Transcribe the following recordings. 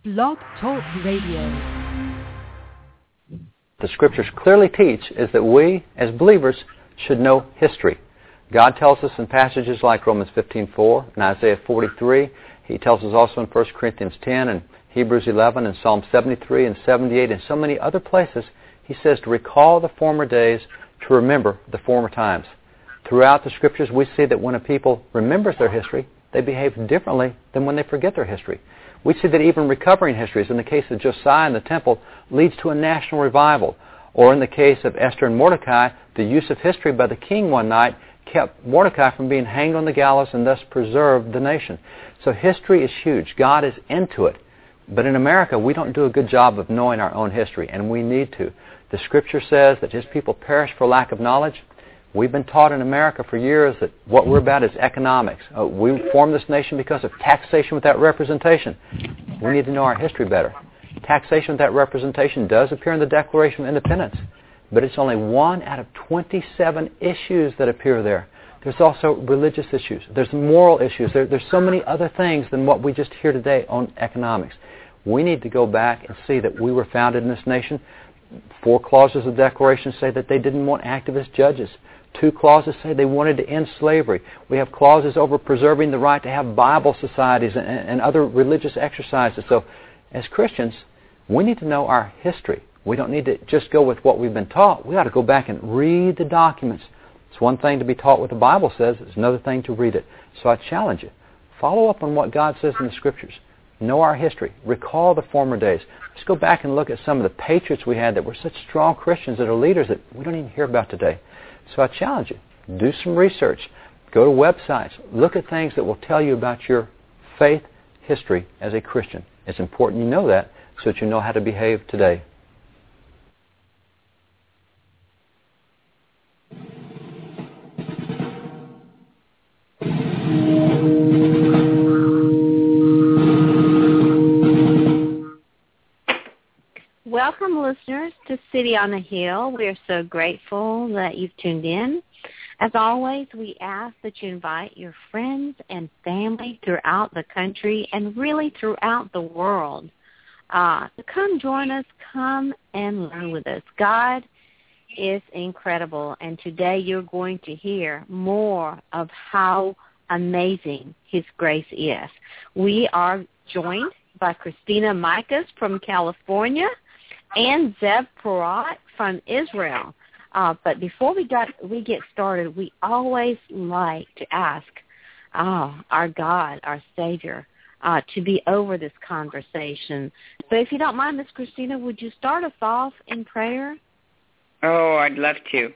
Blog Talk Radio. The Scriptures clearly teach is that we, as believers, should know history. God tells us in passages like Romans 15:4 and Isaiah 43. He tells us also in 1 Corinthians 10 and Hebrews 11 and Psalm 73 and 78 and so many other places. He says to recall the former days, to remember the former times. Throughout the Scriptures, we see that when a people remembers their history, they behave differently than when they forget their history. We see that even recovering histories, in the case of Josiah and the temple, leads to a national revival. Or in the case of Esther and Mordecai, the use of history by the king one night kept Mordecai from being hanged on the gallows and thus preserved the nation. So history is huge. God is into it. But in America, we don't do a good job of knowing our own history, and we need to. The Scripture says that His people perish for lack of knowledge. We've been taught in America for years that what we're about is economics. We formed this nation because of taxation without representation. We need to know our history better. Taxation without representation does appear in the Declaration of Independence, but it's only one out of 27 issues that appear there. There's also religious issues. There's moral issues. There's so many other things than what we just hear today on economics. We need to go back and see that we were founded in this nation. 4 clauses of the Declaration say that they didn't want activist judges. 2 clauses say they wanted to end slavery. We have clauses over preserving the right to have Bible societies and other religious exercises. So as Christians, we need to know our history. We don't need to just go with what we've been taught. We ought to go back and read the documents. It's one thing to be taught what the Bible says. It's another thing to read it. So I challenge you. Follow up on what God says in the Scriptures. Know our history. Recall the former days. Let's go back and look at some of the patriots we had that were such strong Christians that are leaders that we don't even hear about today. So I challenge you. Do some research. Go to websites. Look at things that will tell you about your faith history as a Christian. It's important you know that so that you know how to behave today. Welcome, listeners, to City on the Hill. We are so grateful that you've tuned in. As always, we ask that you invite your friends and family throughout the country and really throughout the world to come join us, come and learn with us. God is incredible, and today you're going to hear more of how amazing His grace is. We are joined by Christina Mikas from California and Zev Porat from Israel. But before we get started, we always like to ask our God, our Savior, to be over this conversation. So if you don't mind, Miss Christina, would you start us off in prayer? Oh, I'd love to.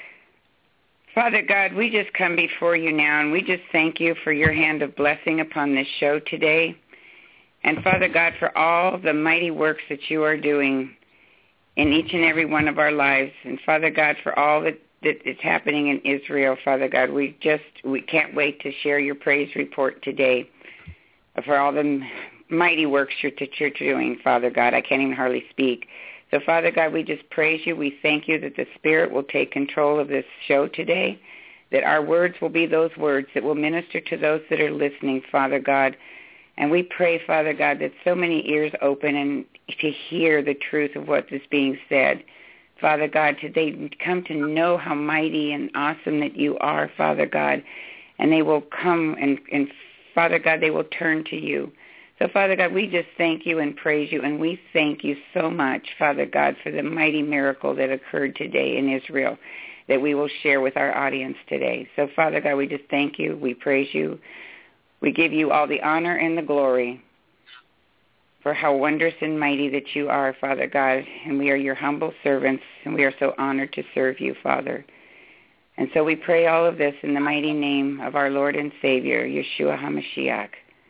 Father God, we just come before you now, and we just thank you for your hand of blessing upon this show today. And Father God, for all the mighty works that you are doing in each and every one of our lives. And Father God, for all that is happening in Israel, Father God, we can't wait to share your praise report today for all the mighty works that you're doing, Father God. I can't even hardly speak. So, Father God, we just praise you. We thank you that the Spirit will take control of this show today, that our words will be those words that will minister to those that are listening, Father God. And we pray, Father God, that so many ears open and to hear the truth of what is being said. Father God, they come to know how mighty and awesome that you are, Father God. And they will come and Father God, they will turn to you. So, Father God, we just thank you and praise you. And we thank you so much, Father God, for the mighty miracle that occurred today in Israel that we will share with our audience today. So, Father God, we just thank you. We praise you. We give you all the honor and the glory for how wondrous and mighty that you are, Father God. And we are your humble servants, and we are so honored to serve you, Father. And so we pray all of this in the mighty name of our Lord and Savior, Yeshua HaMashiach.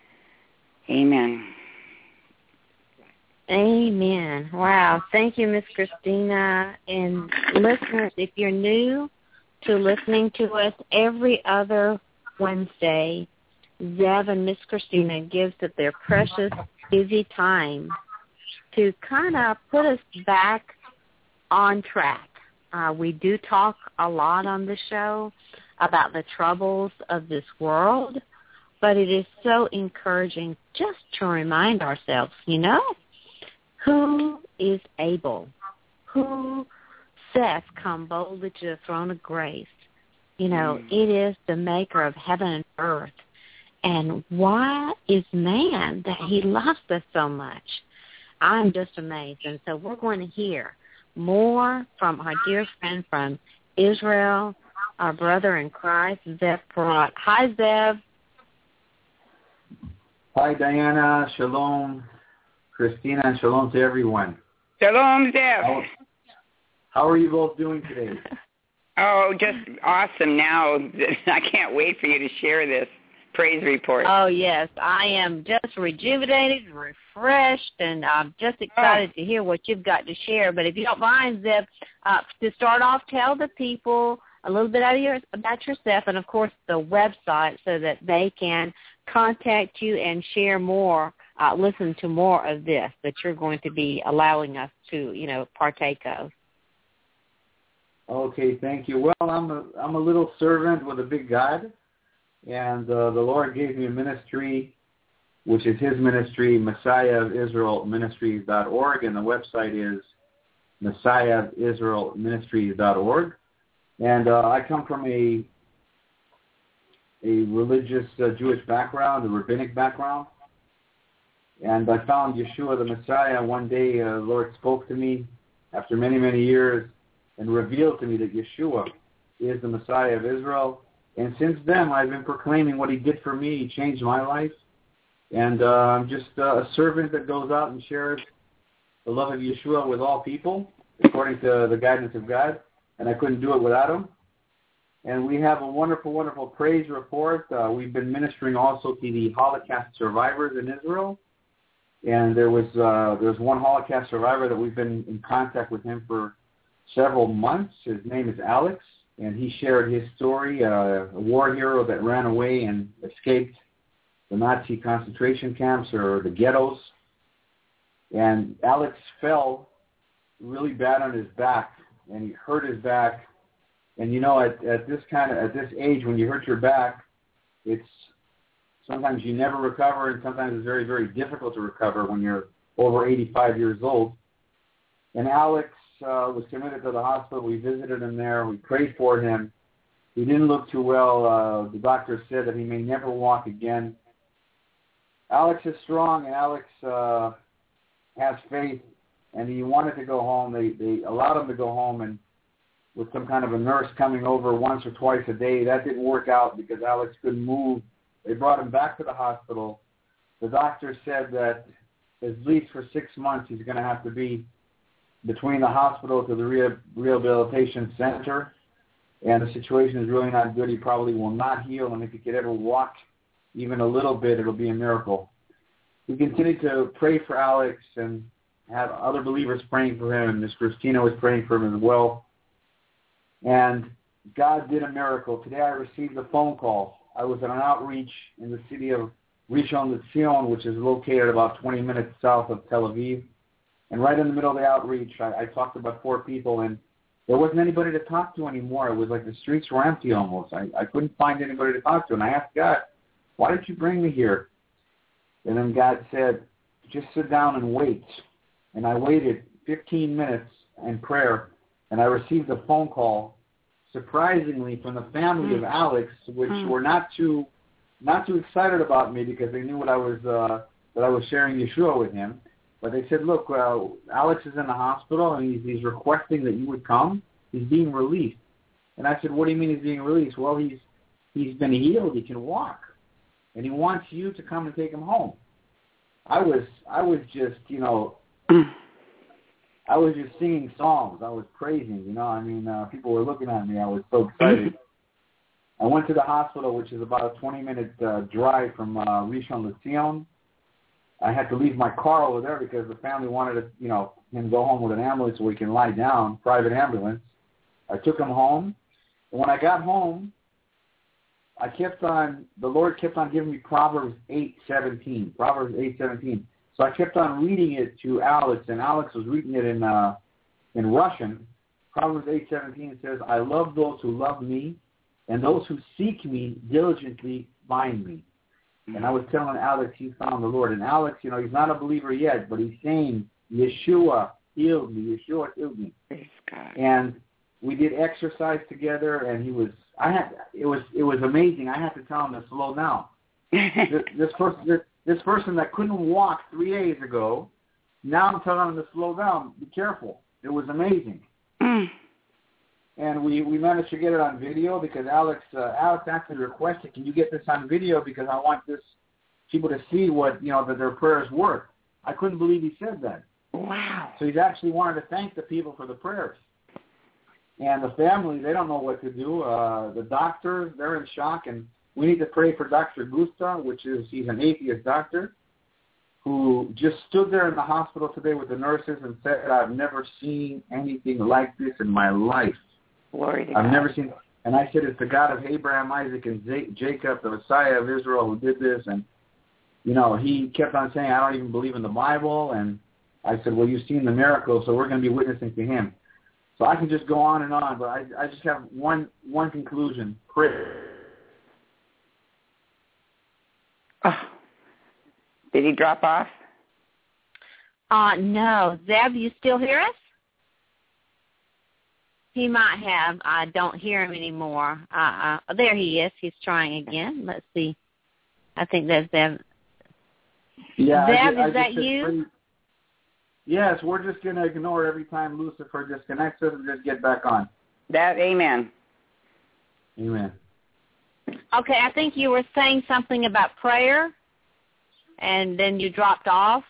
Amen. Amen. Wow. Thank you, Miss Christina. And listeners, if you're new to listening to us every other Wednesday, Zev and Miss Christina gives up their precious, busy time to kind of put us back on track. We do talk a lot on the show about the troubles of this world, but it is so encouraging just to remind ourselves, who is able, who saith, come boldly to the throne of grace. It is the maker of heaven and earth. And why is man that he loves us so much? I'm just amazed. And so we're going to hear more from our dear friend from Israel, our brother in Christ, Zev Porat. Hi, Zev. Hi, Diana. Shalom, Christina, and shalom to everyone. Shalom, Zev. How are you both doing today? Oh, just awesome now. I can't wait for you to share this praise report. Oh, yes. I am just rejuvenated, refreshed, and I'm just excited to hear what you've got to share. But if you don't mind, Zev, to start off, tell the people a little bit about yourself and, of course, the website so that they can contact you and share more, listen to more of this that you're going to be allowing us to, partake of. Okay, thank you. Well, I'm a little servant with a big God, and the Lord gave me a ministry, which is His ministry, Messiah of Israel Ministries.org, and the website is Messiah of Israel Ministries.org. And I come from a religious Jewish background, a rabbinic background, and I found Yeshua the Messiah. One day, the Lord spoke to me after many, many years, and revealed to me that Yeshua is the Messiah of Israel. And since then, I've been proclaiming what He did for me. He changed my life. And I'm just a servant that goes out and shares the love of Yeshua with all people, according to the guidance of God. And I couldn't do it without Him. And we have a wonderful, wonderful praise report. We've been ministering also to the Holocaust survivors in Israel. And there's one Holocaust survivor that we've been in contact with him for several months. His name is Alex, and he shared his story, a war hero that ran away and escaped the Nazi concentration camps or the ghettos. And Alex fell really bad on his back, and he hurt his back. And at this age, when you hurt your back, it's sometimes you never recover, and sometimes it's very, very difficult to recover when you're over 85 years old. And Alex was committed to the hospital. We visited him there. We prayed for him. He didn't look too well. The doctor said that he may never walk again. Alex is strong, and Alex has faith, and he wanted to go home. They allowed him to go home, and with some kind of a nurse coming over once or twice a day. That didn't work out because Alex couldn't move. They brought him back to the hospital. The doctor said that at least for 6 months he's going to have to be between the hospital to the rehabilitation center, and the situation is really not good. He probably will not heal, and if he could ever walk even a little bit, it'll be a miracle. We continue to pray for Alex and have other believers praying for him, and Miss Christina was praying for him as well. And God did a miracle. Today I received a phone call. I was at an outreach in the city of Rishon LeZion, which is located about 20 minutes south of Tel Aviv. And right in the middle of the outreach, I talked to about 4 people, and there wasn't anybody to talk to anymore. It was like the streets were empty almost. I couldn't find anybody to talk to. And I asked God, why did you bring me here? And then God said, just sit down and wait. And I waited 15 minutes in prayer, and I received a phone call, surprisingly, from the family of Alex, which were not too excited about me because they knew what I was that I was sharing Yeshua with him. But they said, look, Alex is in the hospital, and he's requesting that you would come. He's being released. And I said, what do you mean he's being released? Well, he's been healed. He can walk. And he wants you to come and take him home. I was just, I was just singing songs. I was praising, people were looking at me. I was so excited. I went to the hospital, which is about a 20-minute drive from Rishon LeZion. I had to leave my car over there because the family wanted him to go home with an ambulance so he can lie down, private ambulance. I took him home. And when I got home, the Lord kept on giving me Proverbs 8:17. So I kept on reading it to Alex, and Alex was reading it in Russian. Proverbs 8:17 says, I love those who love me, and those who seek me diligently find me. And I was telling Alex he found the Lord. And Alex, you know, he's not a believer yet, but he's saying, Yeshua healed me. Yeshua healed me. Praise God. And we did exercise together, and it was amazing. I had to tell him to slow down. This person that couldn't walk 3 days ago, now I'm telling him to slow down. Be careful. It was amazing. And we managed to get it on video because Alex actually requested, can you get this on video because I want people to see what, you know, that their prayers work. I couldn't believe he said that. Wow. So he's actually wanted to thank the people for the prayers. And the family, they don't know what to do. The doctors, they're in shock. And we need to pray for Dr. Gusta, he's an atheist doctor, who just stood there in the hospital today with the nurses and said, I've never seen anything like this in my life. Glory to I've God. never seen, and I said, it's the God of Abraham, Isaac, and Jacob, the Messiah of Israel who did this. And, you know, he kept on saying, I don't even believe in the Bible. And I said, well, you've seen the miracle, so we're going to be witnessing to him. So I can just go on and on, but I just have one conclusion. Pray. Oh. Did he drop off? No. Zeb, you still hear us? He might have. I don't hear him anymore. There he is. He's trying again. Let's see. I think that's Zeb. Yeah, Zeb, is that you? Pray. Yes, we're just going to ignore every time Lucifer disconnects us and just get back on. Amen. Amen. Okay, I think you were saying something about prayer, and then you dropped off.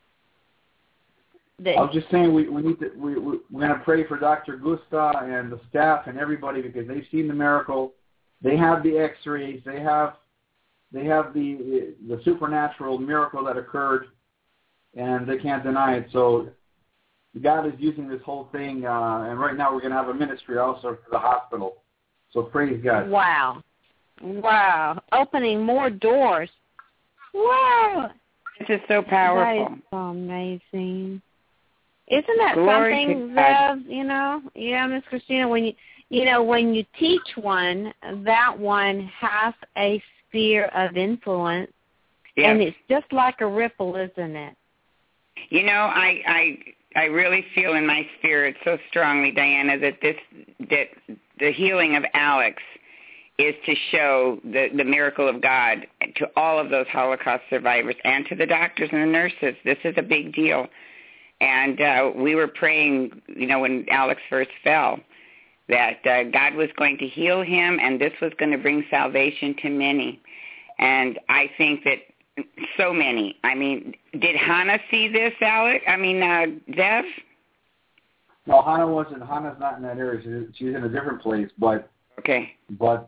I was just saying we're going to pray for Dr. Gusta and the staff and everybody because they've seen the miracle. They have the X-rays. They have the supernatural miracle that occurred, and they can't deny it. So God is using this whole thing, and right now we're going to have a ministry also for the hospital. So praise God. Wow. Opening more doors. Wow. This is so powerful. That is so amazing. Isn't that Glory something, Zev, you know? Yeah, Miss Christina, when you teach one, that one has a sphere of influence, and it's just like a ripple, isn't it? You know, I really feel in my spirit so strongly, Diana, that the healing of Alex is to show the miracle of God to all of those Holocaust survivors and to the doctors and the nurses. This is a big deal. And we were praying, you know, when Alex first fell, that God was going to heal him and this was going to bring salvation to many. And I think that so many. I mean, did Hannah see this, Alex? Zev? No, Hannah's not in that area. She's in a different place, but okay. But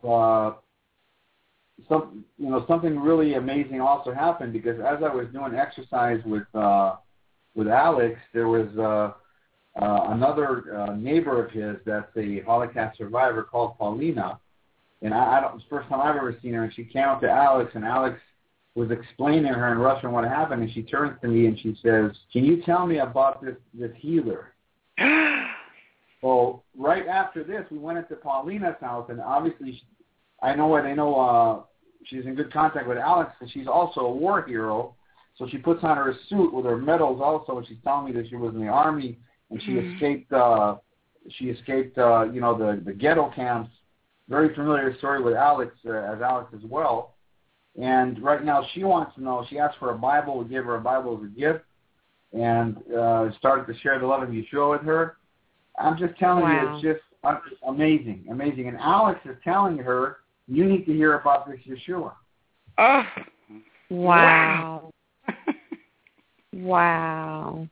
something really amazing also happened because as I was doing exercise with Alex, there was another neighbor of his that's a Holocaust survivor called Paulina, and it's the first time I've ever seen her. And she came up to Alex, and Alex was explaining to her in Russian what happened, and she turns to me and she says, "Can you tell me about this healer?" Well, right after this, we went into Paulina's house, and obviously, I know she's in good contact with Alex, and she's also a war hero. So she puts on her suit with her medals also, and she's telling me that she was in the army and she escaped. She escaped, the ghetto camps. Very familiar story with Alex, as well. And right now, she wants to know. She asked for a Bible. We gave her a Bible as a gift, and started to share the love of Yeshua with her. I'm just telling you, it's just amazing. And Alex is telling her, you need to hear about this Yeshua. Oh, wow. Wow.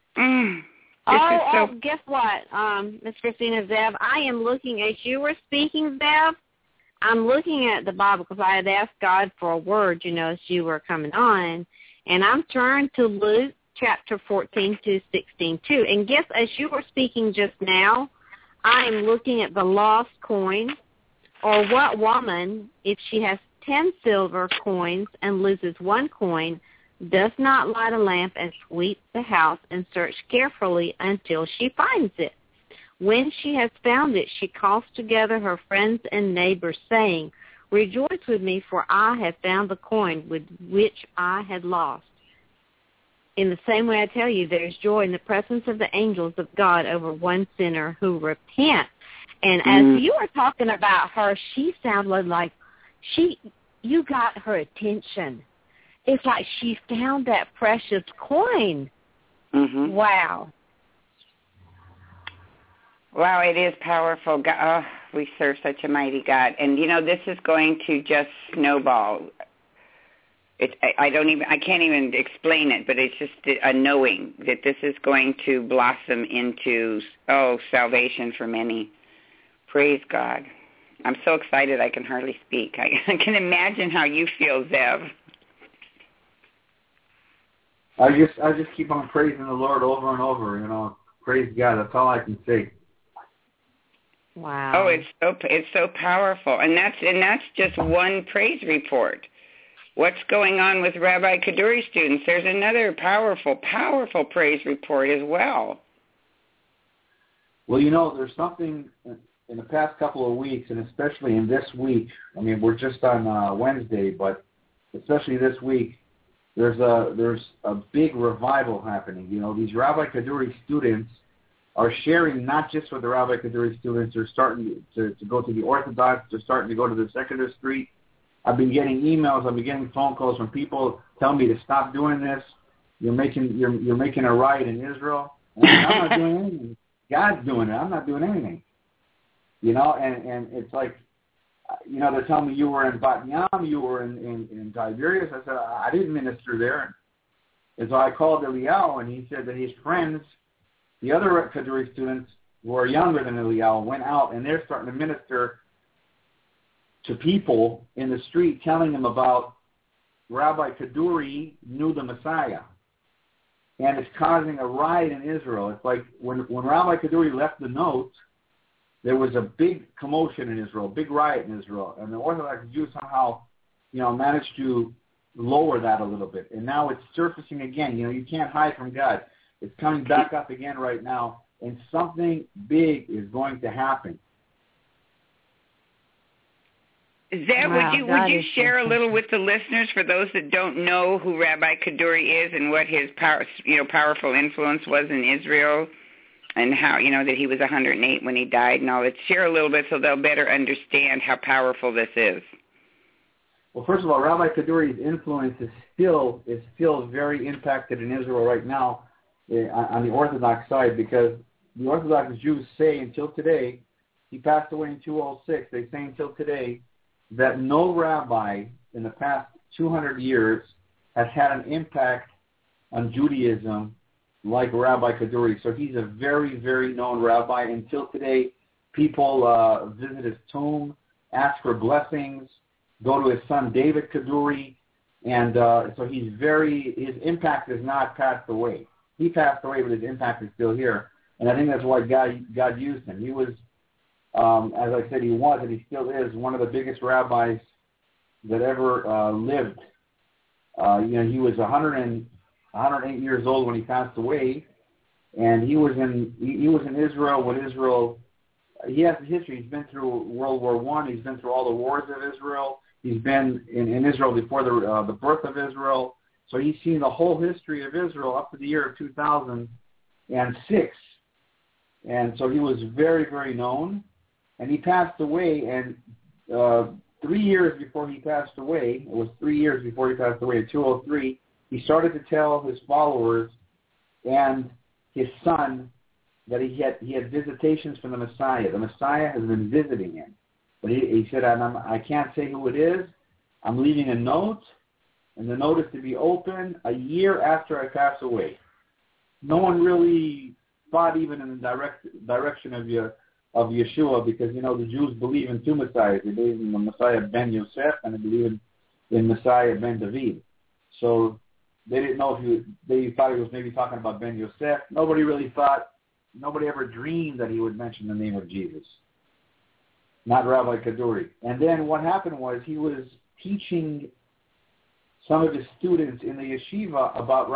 Guess what, Miss Christina, Zev? I am looking, as you were speaking, Zev, I'm looking at the Bible because I had asked God for a word, as you were coming on, and I'm turned to Luke chapter 14 to 16 too. And guess, as you were speaking just now, I am looking at the lost coin, or what woman, if she has 10 silver coins and loses one coin, does not light a lamp and sweep the house and search carefully until she finds it. When she has found it, she calls together her friends and neighbors, saying, Rejoice with me, for I have found the coin with which I had lost. In the same way I tell you, there is joy in the presence of the angels of God over one sinner who repents. And as you were talking about her, she sounded like you got her attention. It's like she found that precious coin. Mm-hmm. Wow. Wow, it is powerful. God, we serve such a mighty God. And, this is going to just snowball. I can't even explain it, but it's just a knowing that this is going to blossom into, salvation for many. Praise God. I'm so excited I can hardly speak. I can imagine how you feel, Zev. I just keep on praising the Lord over and over, Praise God. That's all I can say. Wow. Oh, it's so powerful. And that's just one praise report. What's going on with Rabbi Kaduri students? There's another powerful, powerful praise report as well. Well, there's something in the past couple of weeks, and especially in this week. I mean, we're just on Wednesday, but especially this week, there's a big revival happening. These Rabbi Kaduri students are sharing not just with the Rabbi Kaduri students. They're starting to go to the Orthodox. They're starting to go to the secular street. I've been getting emails. I've been getting phone calls from people telling me to stop doing this. You're making a riot in Israel. And I'm not doing anything. God's doing it. I'm not doing anything. And it's like, they're telling me you were in Bat Yam, you were in Tiberias. I said, I didn't minister there. And so I called Eliyahu, and he said that his friends, the other Kaduri students who are younger than Eliyahu, went out, and they're starting to minister to people in the street, telling them about Rabbi Kaduri knew the Messiah. And it's causing a riot in Israel. It's like when Rabbi Kaduri left the note, there was a big commotion in Israel, a big riot in Israel. And the Orthodox Jews somehow, managed to lower that a little bit. And now it's surfacing again. You can't hide from God. It's coming back up again right now. And something big is going to happen. Zeb, would you share a little with the listeners for those that don't know who Rabbi Kaduri is and what his powerful influence was in Israel, and how that he was 108 when he died and all that? Share a little bit so they'll better understand how powerful this is. Well, first of all, Rabbi Kaduri's influence is still very impacted in Israel right now on the Orthodox side, because the Orthodox Jews say until today, he passed away in 2006. They say until today that no rabbi in the past 200 years has had an impact on Judaism like Rabbi Kaduri. So he's a very, very known rabbi. Until today, people visit his tomb, ask for blessings, go to his son David Kaduri, and so his impact has not passed away. He passed away, but his impact is still here. And I think that's why God used him. He was, as I said, he was, and he still is, one of the biggest rabbis that ever lived. He was 108 years old when he passed away, and he was in Israel when Israel. He has a history. He's been through World War I. He's been through all the wars of Israel. He's been in Israel before the birth of Israel. So he's seen the whole history of Israel up to the year of 2006. And so he was very, very known. And he passed away, and 3 years before he passed away, it was 3 years before he passed away, in 2003, he started to tell his followers and his son that he had visitations from the Messiah. The Messiah has been visiting him. But he said, I can't say who it is. I'm leaving a note, and the note is to be opened a year after I pass away. No one really thought even in the direction of Yeshua, because, the Jews believe in two Messiahs. They believe in the Messiah ben Yosef, and they believe in Messiah ben David. So they didn't know they thought he was maybe talking about ben Yosef. Nobody ever dreamed that he would mention the name of Jesus. Not Rabbi Kaduri. And then what happened was he was teaching some of his students in the yeshiva about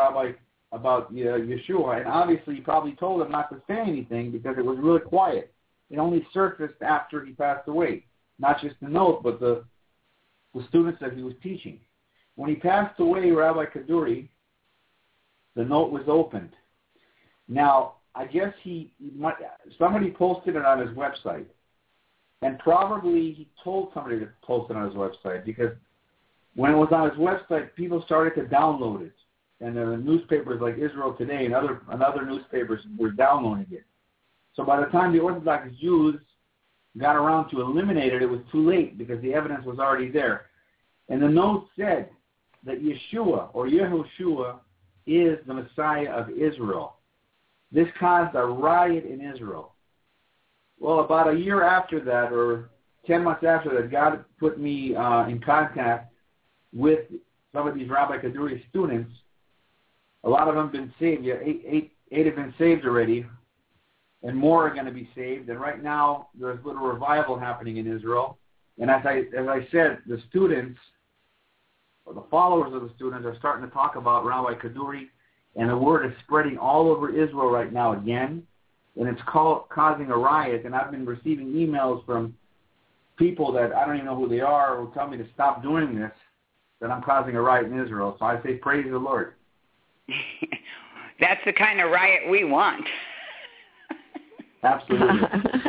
Yeshua, and obviously he probably told them not to say anything because it was really quiet. It only surfaced after he passed away. Not just the note, but the with students that he was teaching. When he passed away, Rabbi Kaduri, the note was opened. Now, I guess somebody posted it on his website. And probably he told somebody to post it on his website, because when it was on his website, people started to download it. And the newspapers like Israel Today and other newspapers were downloading it. So by the time the Orthodox Jews got around to eliminate it, it was too late because the evidence was already there. And the note said that Yeshua, or Yehoshua, is the Messiah of Israel. This caused a riot in Israel. Well, about a year after that, or 10 months after that, God put me in contact with some of these Rabbi Kaduri students. A lot of them have been saved. Yeah, eight have been saved already, and more are going to be saved. And right now, there's a little revival happening in Israel. And as I said, the students, or the followers of the students, are starting to talk about Rabbi Kaduri, and the word is spreading all over Israel right now again. And it's causing a riot, and I've been receiving emails from people that I don't even know who they are who tell me to stop doing this, that I'm causing a riot in Israel. So I say, praise the Lord. That's the kind of riot we want. Absolutely.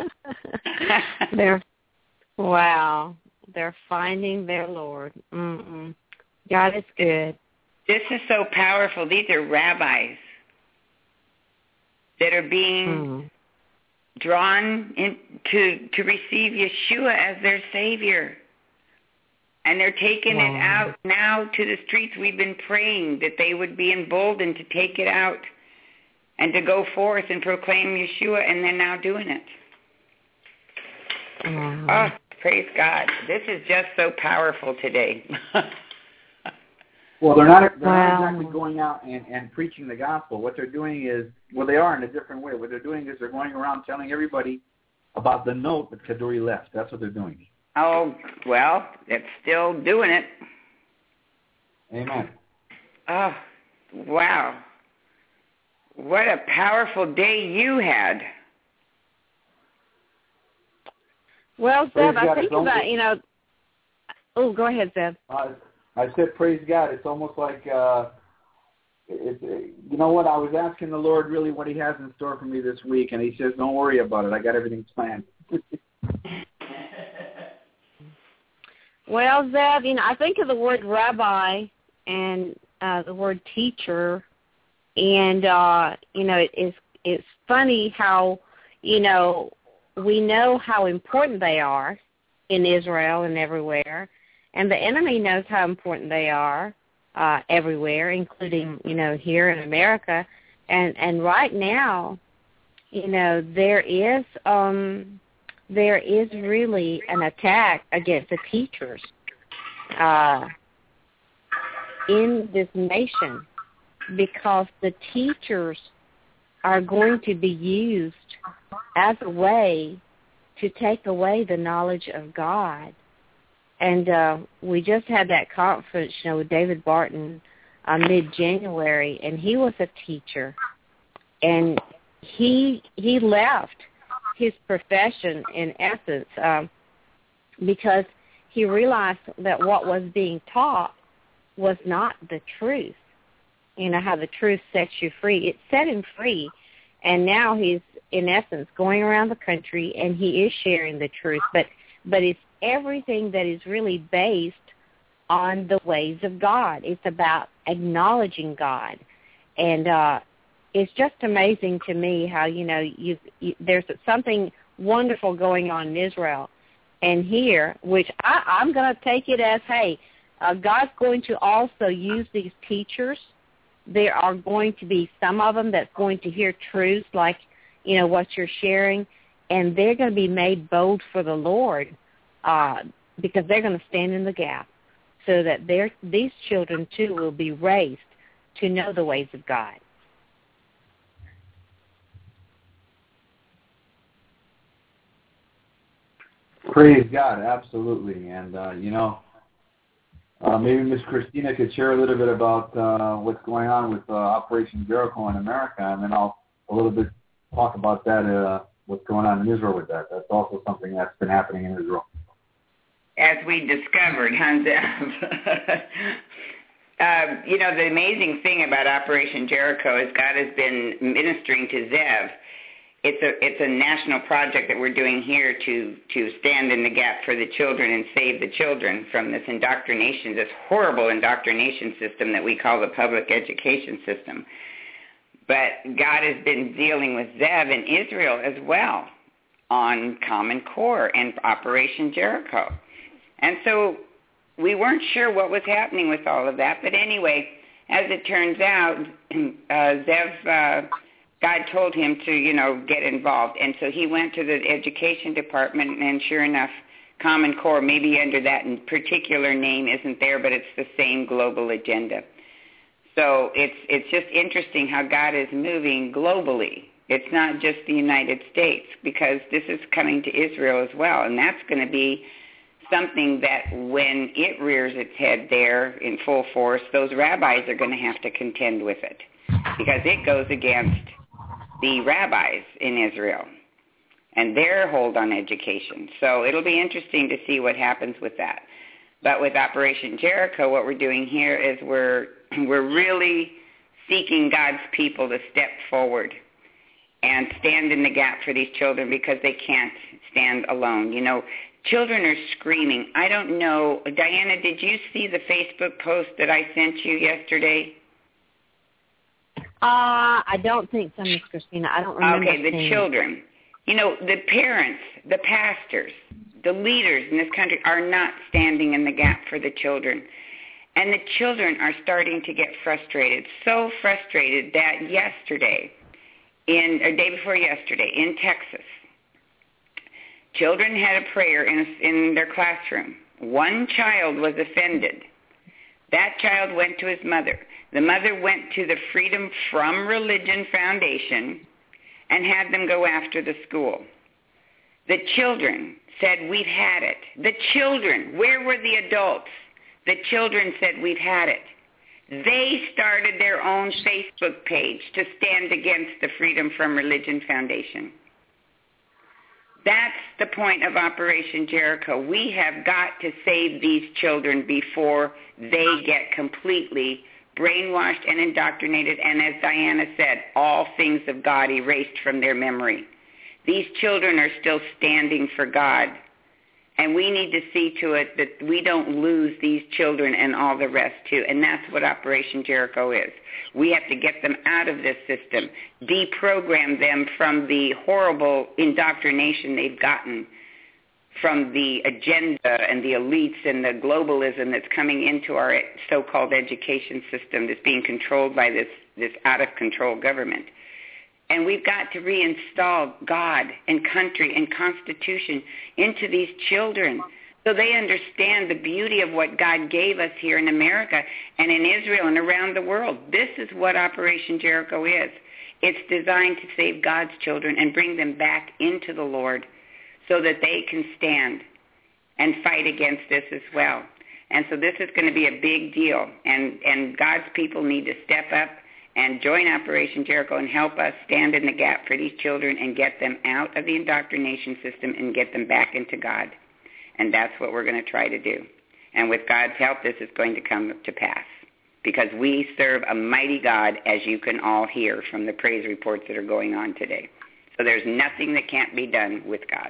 They're finding their Lord. Mm-mm. God is good. This is so powerful. These are rabbis that are being drawn in to receive Yeshua as their Savior. And they're taking it out now to the streets. We've been praying that they would be emboldened to take it out and to go forth and proclaim Yeshua, and they're now doing it. Oh, praise God. This is just so powerful today. Well, they're not exactly going out and preaching the gospel. What they're doing is, well, they are in a different way. What they're doing is they're going around telling everybody about the note that Kaduri left. That's what they're doing. Oh, well, it's still doing it. Amen. Oh, wow. What a powerful day you had. Well, Zeb, I think about, oh, go ahead, Zeb. I said, praise God. It's almost like, you know what, I was asking the Lord really what he has in store for me this week, and he says, don't worry about it. I got everything planned. Well, Zeb, I think of the word rabbi and the word teacher, and, it's funny how, we know how important they are in Israel and everywhere, and the enemy knows how important they are everywhere, including, here in America. And right now, there is really an attack against the teachers in this nation, because the teachers are going to be used as a way to take away the knowledge of God. And we just had that conference, with David Barton mid-January, and he was a teacher. And he left his profession, in essence, because he realized that what was being taught was not the truth. How the truth sets you free. It set him free, and now he's, in essence, going around the country, and he is sharing the truth. But it's everything that is really based on the ways of God. It's about acknowledging God. And it's just amazing to me how, there's something wonderful going on in Israel and here, which I'm going to take it as, hey, God's going to also use these teachers. There are going to be some of them that's going to hear truths like, what you're sharing, and they're going to be made bold for the Lord because they're going to stand in the gap so that these children, too, will be raised to know the ways of God. Praise God, absolutely. And, maybe Miss Christina could share a little bit about what's going on with Operation Jericho in America, and then I'll a little bit talk about that, what's going on in Israel with that. That's also something that's been happening in Israel. as we discovered, Zev. The amazing thing about Operation Jericho is God has been ministering to Zev. It's a national project that we're doing here to stand in the gap for the children and save the children from this indoctrination, this horrible indoctrination system that we call the public education system. But God has been dealing with Zev in Israel as well on Common Core and Operation Jericho. And so we weren't sure what was happening with all of that. But anyway, as it turns out, Zev, God told him to, get involved. And so he went to the education department, and sure enough, Common Core, maybe under that particular name, isn't there, but it's the same global agenda. So it's just interesting how God is moving globally. It's not just the United States, because this is coming to Israel as well, and that's going to be something that when it rears its head there in full force, those rabbis are going to have to contend with it, because it goes against the rabbis in Israel and their hold on education. So it'll be interesting to see what happens with that. But with Operation Jericho, what we're doing here is we're really seeking God's people to step forward and stand in the gap for these children, because they can't stand alone. Children are screaming. I don't know. Diana, did you see the Facebook post that I sent you yesterday? I don't think so, Miss Christina. I don't remember. Okay, the children. The parents, the pastors, the leaders in this country are not standing in the gap for the children. And the children are starting to get frustrated, so frustrated that day before yesterday, in Texas, children had a prayer in their classroom. One child was offended. That child went to his mother. The mother went to the Freedom from Religion Foundation and had them go after the school. The children said, "We've had it." The children, where were the adults? The children said, "We've had it." They started their own Facebook page to stand against the Freedom from Religion Foundation. That's the point of Operation Jericho. We have got to save these children before they get completely brainwashed and indoctrinated, and as Diana said, all things of God erased from their memory. These children are still standing for God, and we need to see to it that we don't lose these children and all the rest too, and that's what Operation Jericho is. We have to get them out of this system, deprogram them from the horrible indoctrination they've gotten from the agenda and the elites and the globalism that's coming into our so-called education system that's being controlled by this out-of-control government. And we've got to reinstall God and country and Constitution into these children so they understand the beauty of what God gave us here in America and in Israel and around the world. This is what Operation Jericho is. It's designed to save God's children and bring them back into the Lord so that they can stand and fight against this as well. And so this is going to be a big deal. And God's people need to step up and join Operation Jericho and help us stand in the gap for these children and get them out of the indoctrination system and get them back into God. And that's what we're going to try to do. And with God's help, this is going to come to pass, because we serve a mighty God, as you can all hear from the praise reports that are going on today. So there's nothing that can't be done with God.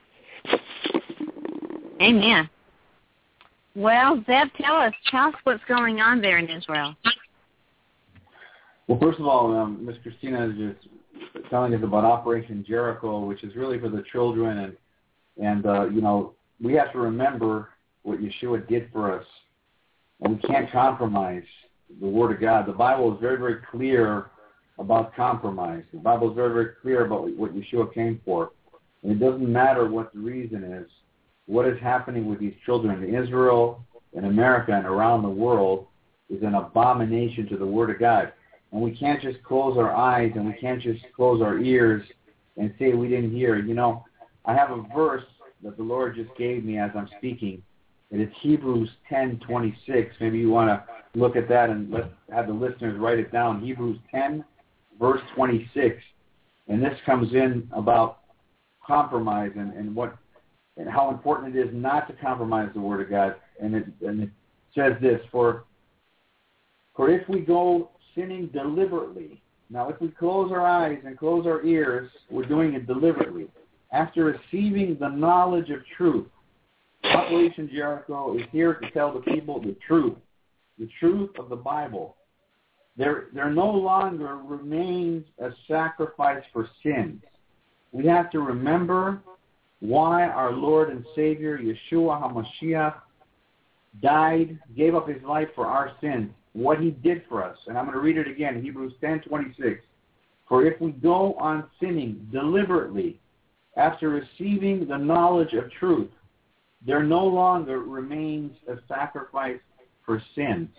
Amen. Well, Zev, tell us what's going on there in Israel. Well, first of all, Ms. Christina is just telling us about Operation Jericho, which is really for the children, and we have to remember what Yeshua did for us, and we can't compromise the Word of God. The Bible is very, very clear about compromise. The Bible is very, very clear about what Yeshua came for, and it doesn't matter what the reason is. What is happening with these children in Israel, in America, and around the world is an abomination to the Word of God. And we can't just close our eyes and we can't just close our ears and say we didn't hear. I have a verse that the Lord just gave me as I'm speaking. It is Hebrews 10:26. Maybe you want to look at that and have the listeners write it down. Hebrews 10, verse 26. And this comes in about compromise and what and how important it is not to compromise the Word of God. And it says this, for if we go sinning deliberately, now if we close our eyes and close our ears, we're doing it deliberately. After receiving the knowledge of truth, Operation Jericho is here to tell the people the truth of the Bible. There no longer remains a sacrifice for sins. We have to remember why our Lord and Savior, Yeshua HaMashiach, died, gave up his life for our sins, what he did for us. And I'm going to read it again, Hebrews 10:26. For if we go on sinning deliberately after receiving the knowledge of truth, there no longer remains a sacrifice for sins.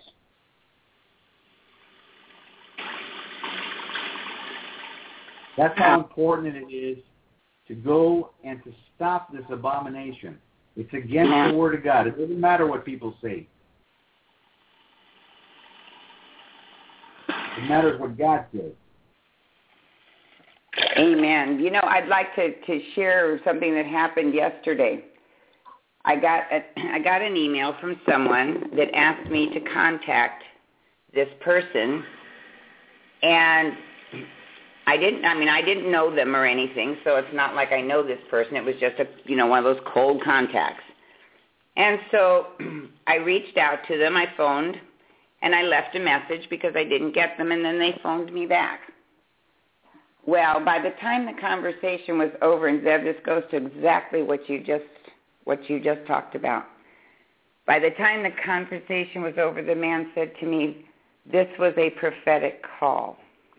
That's how important it is to go and to stop this abomination. It's against the Word of God. It doesn't matter what people say. It matters what God says. Amen. You know, I'd like to share something that happened yesterday. I got an email from someone that asked me to contact this person, and I didn't know them or anything, so it's not like I know this person. It was just one of those cold contacts. And so I reached out to them. I phoned, and I left a message because I didn't get them, and then they phoned me back. Well, by the time the conversation was over, and Zev, this goes to exactly what you just talked about. By the time the conversation was over, the man said to me, "This was a prophetic call."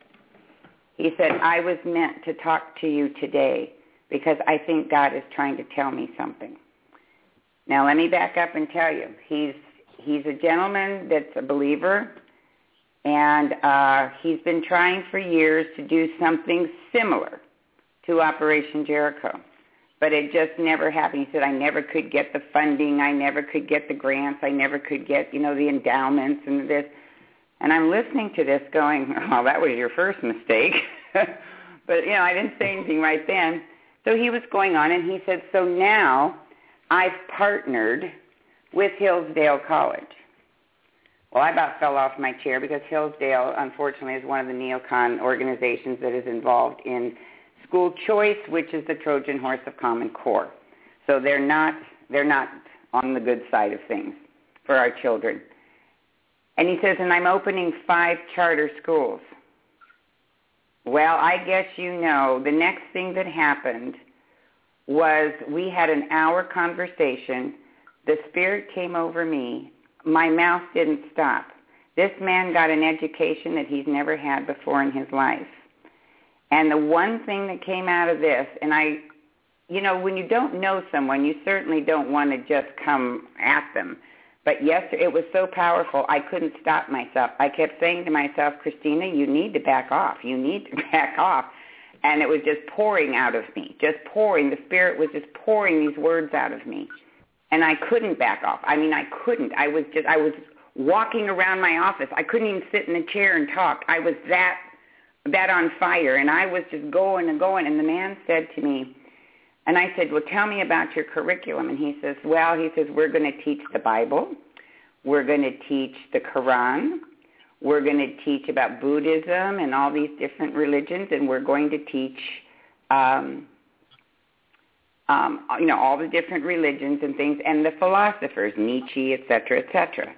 He said, "I was meant to talk to you today because I think God is trying to tell me something." Now, let me back up and tell you. He's a gentleman that's a believer, and he's been trying for years to do something similar to Operation Jericho, but it just never happened. He said, "I never could get the funding. I never could get the grants. I never could get, the endowments and this." And I'm listening to this going, "Oh, that was your first mistake." But, I didn't say anything right then. So he was going on, and he said, "So now I've partnered with Hillsdale College." Well, I about fell off my chair because Hillsdale, unfortunately, is one of the neocon organizations that is involved in school choice, which is the Trojan horse of Common Core. So they're not on the good side of things for our children. And he says, "And I'm opening 5 charter schools." Well, I guess the next thing that happened was we had an hour conversation. The Spirit came over me. My mouth didn't stop. This man got an education that he's never had before in his life. And the one thing that came out of this, and when you don't know someone, you certainly don't want to just come at them. But yes, it was so powerful, I couldn't stop myself. I kept saying to myself, "Christina, you need to back off. You need to back off." And it was just pouring out of me, just pouring. The Spirit was just pouring these words out of me. And I couldn't back off. I couldn't. I was walking around my office. I couldn't even sit in a chair and talk. I was that on fire, and I was just going and going. And the man said to me, and I said, "Well, tell me about your curriculum." And he says, "We're going to teach the Bible. We're going to teach the Quran. We're going to teach about Buddhism and all these different religions, and we're going to teach all the different religions and things, and the philosophers, Nietzsche, et cetera, et cetera."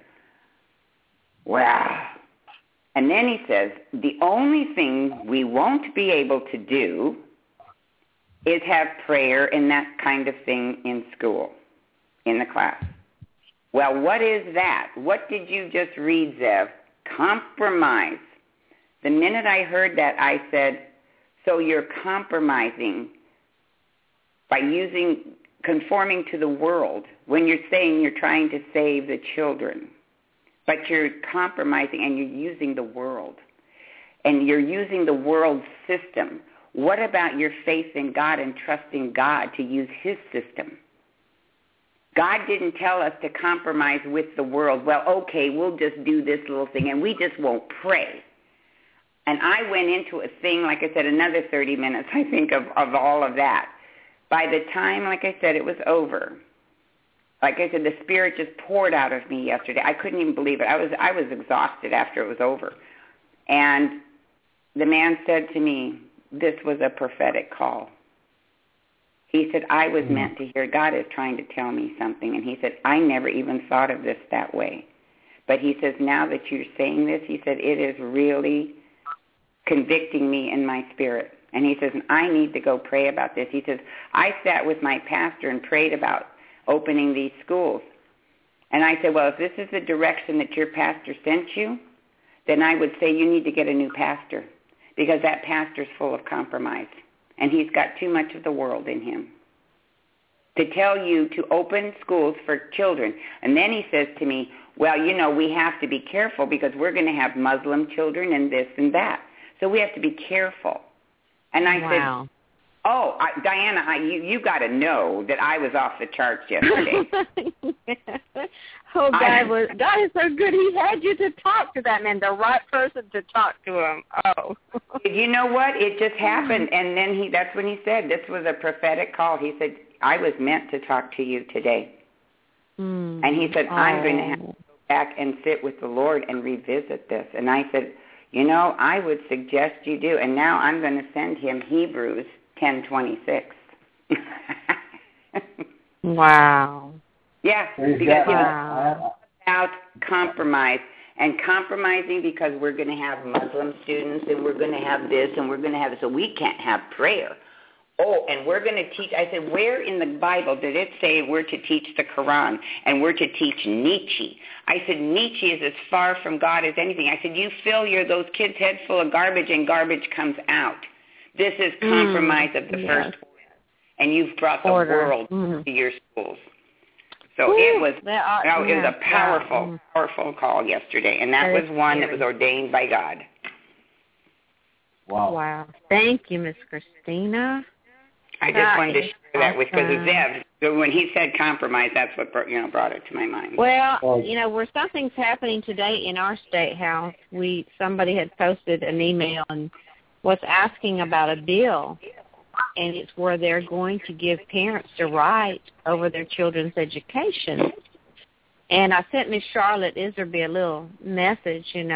Wow. And then he says, "The only thing we won't be able to do is have prayer and that kind of thing in school, in the class." Well, what is that? What did you just read, Zev? Compromise. The minute I heard that, I said, "So you're compromising by conforming to the world when you're saying you're trying to save the children. But you're compromising and you're using the world. And you're using the world system. What about your faith in God and trusting God to use his system? God didn't tell us to compromise with the world. Well, okay, we'll just do this little thing and we just won't pray." And I went into a thing, like I said, another 30 minutes, I think, of all of that. by the time, like I said, it was over, like I said, the Spirit just poured out of me yesterday. I couldn't even believe it. I was exhausted after it was over. And the man said to me, this was a prophetic call. He said, I was meant to hear. God is trying to tell me something. And he said, I never even thought of this that way. But he says, now that you're saying this, he said, it is really convicting me in my spirit. And he says, I need to go pray about this. He says, I sat with my pastor and prayed about opening these schools. And I said, well, if this is the direction that your pastor sent you, then I would say you need to get a new pastor, because that pastor's full of compromise, and he's got too much of the world in him to tell you to open schools for children. And then he says to me, well, you know, we have to be careful because we're going to have Muslim children and this and that. So we have to be careful. And I said, oh, Diana, you got to know that I was off the charts yesterday. Oh, God is so good. He had you to talk to that man, the right person to talk to him. Oh. You know what? It just happened. And then that's when he said, this was a prophetic call. He said, I was meant to talk to you today. And he said, I'm going to have to go back and sit with the Lord and revisit this. And I said, you know, I would suggest you do. And now I'm going to send him Hebrews 10:26. Wow. Yeah, because he was about compromise. And compromising because we're going to have Muslim students and we're going to have this and we're going to have this. So we can't have prayer. Oh, and we're going to teach. I said, where in the Bible did it say we're to teach the Quran and we're to teach Nietzsche? I said, Nietzsche is as far from God as anything. I said, you fill those kids' heads full of garbage and garbage comes out. This is compromise of the first order. And you've brought the world to your schools. So it was a powerful call yesterday. And that was one that was ordained by God. Wow. Thank you, Miss Christina. I just wanted to share that with, because of Zev. So when he said compromise, that's what brought it to my mind. Well, where something's happening today in our state house, somebody had posted an email and was asking about a bill, and it's where they're going to give parents the right over their children's education. And I sent Miss Charlotte Iserby a little message, and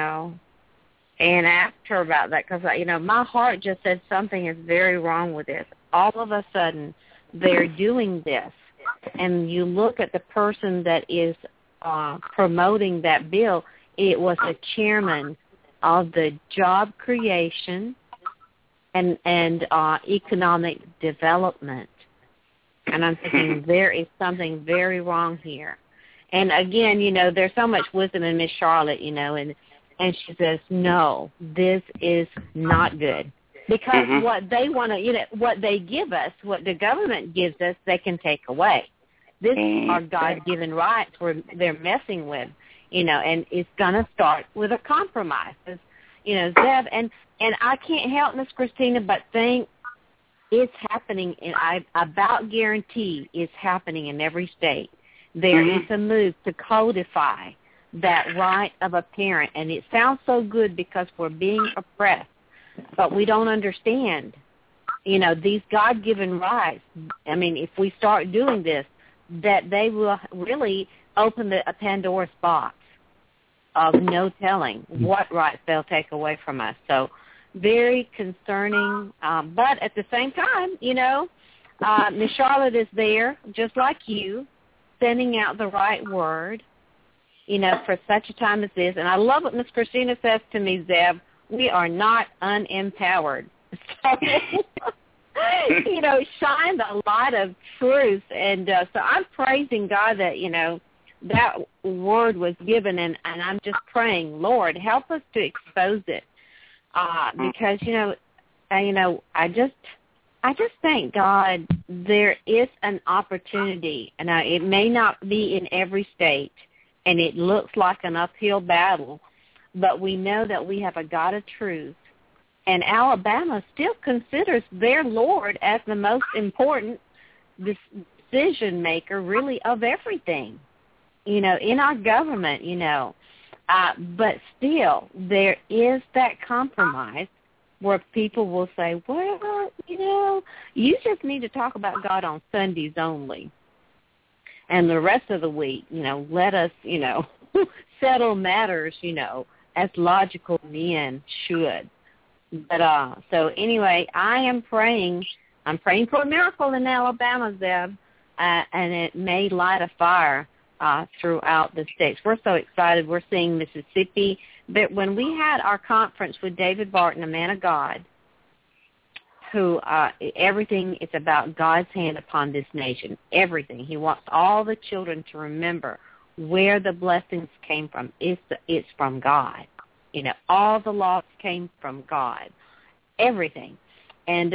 asked her about that, because, my heart just said something is very wrong with this. All of a sudden, they're doing this. And you look at the person that is promoting that bill, it was the chairman of the Job Creation and Economic Development. And I'm thinking there is something very wrong here. And again, there's so much wisdom in Miss Charlotte, and she says, no, this is not good. Because what they want to, what they give us, what the government gives us, they can take away. This is our God-given rights they're messing with, and it's going to start with a compromise. Zev, and I can't help, Miss Christina, but think it's happening, and I about guarantee it's happening in every state. There is a move to codify that right of a parent, and it sounds so good because we're being oppressed, but we don't understand, these God-given rights. I mean, if we start doing this, that they will really open a Pandora's box of no telling what rights they'll take away from us. So very concerning, but at the same time, Miss Charlotte is there, just like you, sending out the right word, for such a time as this. And I love what Miss Christina says to me, Zev, we are not unempowered. So, shine the light of truth. And so I'm praising God that, that word was given, and I'm just praying, Lord, help us to expose it. Because, I just thank God there is an opportunity, and it may not be in every state, and it looks like an uphill battle, but we know that we have a God of truth. And Alabama still considers their Lord as the most important decision maker, really, of everything, in our government, But still, there is that compromise where people will say, well, you just need to talk about God on Sundays only. And the rest of the week, let us, settle matters, as logical men should. But so anyway, I'm praying for a miracle in Alabama, Zeb, and it may light a fire throughout the states. We're so excited. We're seeing Mississippi. But when we had our conference with David Barton, a man of God, who everything is about God's hand upon this nation, everything. He wants all the children to remember where the blessings came from. It's from God. All the laws came from God, everything. And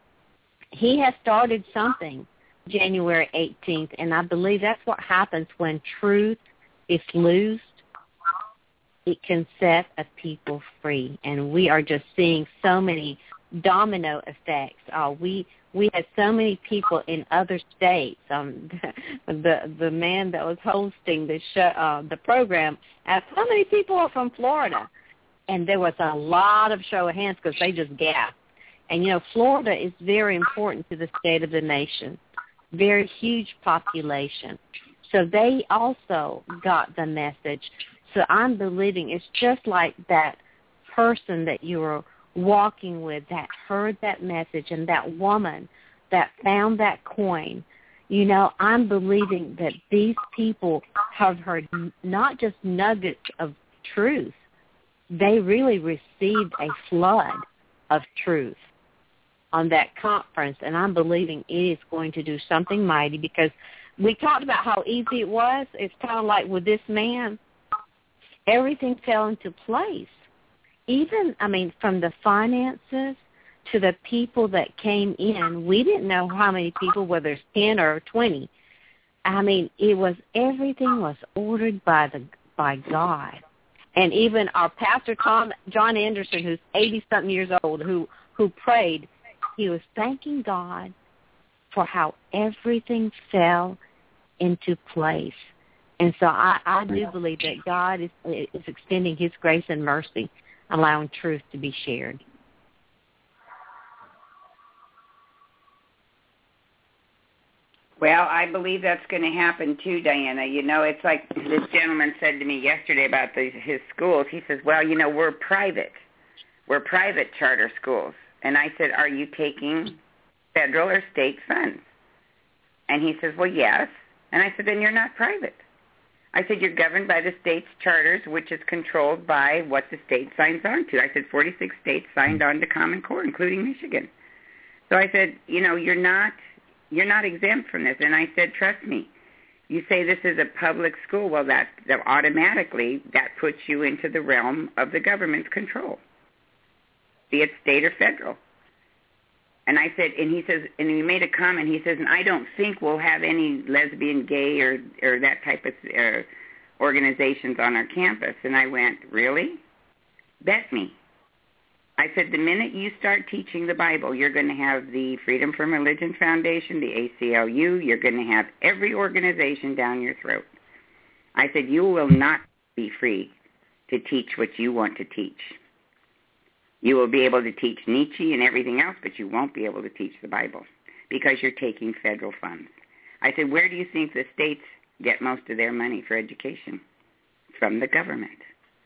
he has started something January 18th, and I believe that's what happens when truth is loosed. It can set a people free, and we are just seeing so many domino effects. We had so many people in other states. The man that was hosting the show, the program, asked how many people are from Florida, and there was a lot of show of hands because they just gasped. And Florida is very important to the state of the nation, very huge population. So they also got the message. So I'm believing it's just like that person that you were walking with that heard that message, and that woman that found that coin. I'm believing that these people have heard not just nuggets of truth. They really received a flood of truth on that conference, and I'm believing it is going to do something mighty, because we talked about how easy it was. It's kind of like with this man, everything fell into place. Even, from the finances to the people that came in, we didn't know how many people, whether it's 10 or 20. Everything was ordered by God. And even our pastor, John Anderson, who's 80-something years old, who prayed, he was thanking God for how everything fell into place. And so I do believe that God is extending his grace and mercy, allowing truth to be shared. Well, I believe that's going to happen too, Diana. It's like this gentleman said to me yesterday about his schools. He says, well, we're private. We're private charter schools. And I said, are you taking federal or state funds? And he says, well, yes. And I said, then you're not private. I said, you're governed by the state's charters, which is controlled by what the state signs on to. I said, 46 states signed on to Common Core, including Michigan. So I said, you're not exempt from this. And I said, trust me, you say this is a public school. Well, that automatically, that puts you into the realm of the government's control, be it state or federal. And I said, and he says, and he made a comment, he says, and I don't think we'll have any lesbian, gay, or that type of organizations on our campus. And I went, really? Bet me. I said, the minute you start teaching the Bible, you're going to have the Freedom from Religion Foundation, the ACLU, you're going to have every organization down your throat. I said, you will not be free to teach what you want to teach. You will be able to teach Nietzsche and everything else, but you won't be able to teach the Bible because you're taking federal funds. I said, where do you think the states get most of their money for education? From the government.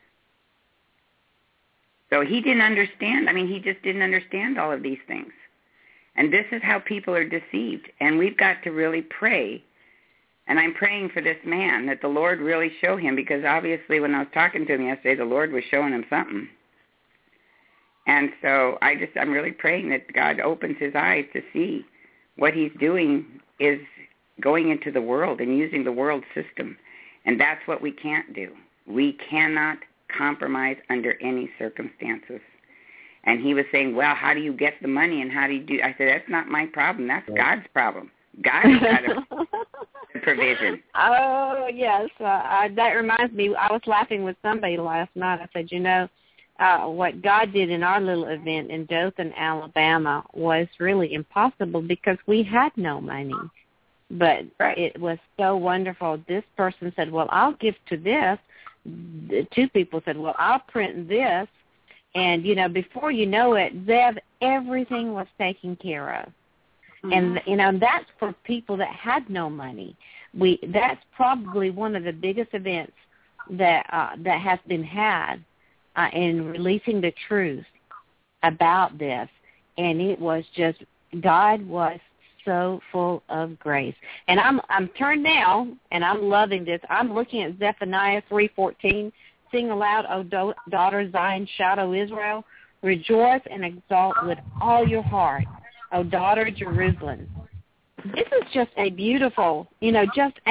So he didn't understand. He just didn't understand all of these things. And this is how people are deceived. And we've got to really pray. And I'm praying for this man that the Lord really show him, because obviously when I was talking to him yesterday, the Lord was showing him something. And so I'm really praying that God opens his eyes to see what he's doing is going into the world and using the world system. And that's what we can't do. We cannot compromise under any circumstances. And he was saying, well, how do you get the money and how do you do? I said, that's not my problem. That's God's problem. God has got a provision. Oh, yes. That reminds me, I was laughing with somebody last night. I said, what God did in our little event in Dothan, Alabama was really impossible because we had no money. But It was so wonderful. This person said, well, I'll give to this. The two people said, well, I'll print this. And, before you know it, Zev, everything was taken care of. Mm-hmm. And, that's for people that had no money. That's probably one of the biggest events that has been had in releasing the truth about this. And it was just, God was so full of grace. And I'm turned now, and I'm loving this. I'm looking at Zephaniah 3:14. Sing aloud, O daughter Zion, shout, O Israel. Rejoice and exult with all your heart, O daughter Jerusalem. This is just a beautiful, I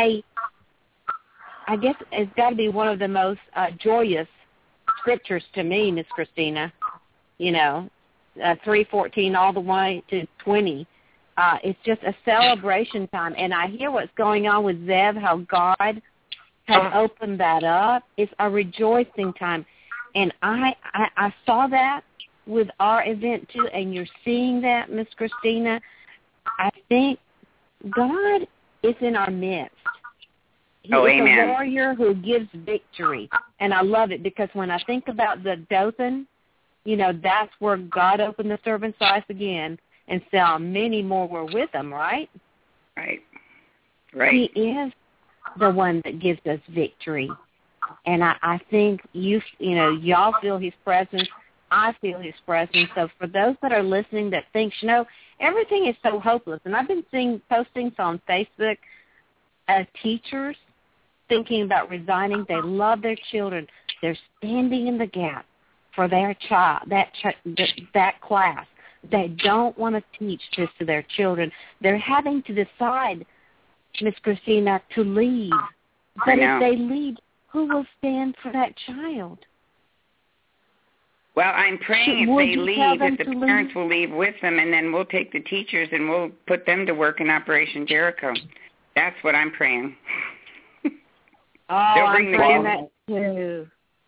guess it's got to be one of the most joyous scriptures to me, Miss Christina. 3:14 all the way to 20. It's just a celebration time. And I hear what's going on with Zev, how God has opened that up. It's a rejoicing time. And I saw that with our event, too, and you're seeing that, Miss Christina. I think God is in our midst. He is amen. A warrior who gives victory. And I love it because when I think about the Dothan, that's where God opened the servant's eyes again and saw many more were with him, right? Right. He is the one that gives us victory. And I think y'all feel his presence. I feel his presence. So for those that are listening that think, everything is so hopeless. And I've been seeing postings on Facebook of teachers thinking about resigning. They love their children. They're standing in the gap for their child, that class. They don't want to teach this to their children. They're having to decide, Miss Christina, to leave. But if they leave, who will stand for that child? Well, I'm praying if they leave, if the parents will leave with them, and then we'll take the teachers and we'll put them to work in Operation Jericho. That's what I'm praying. I'm praying that too.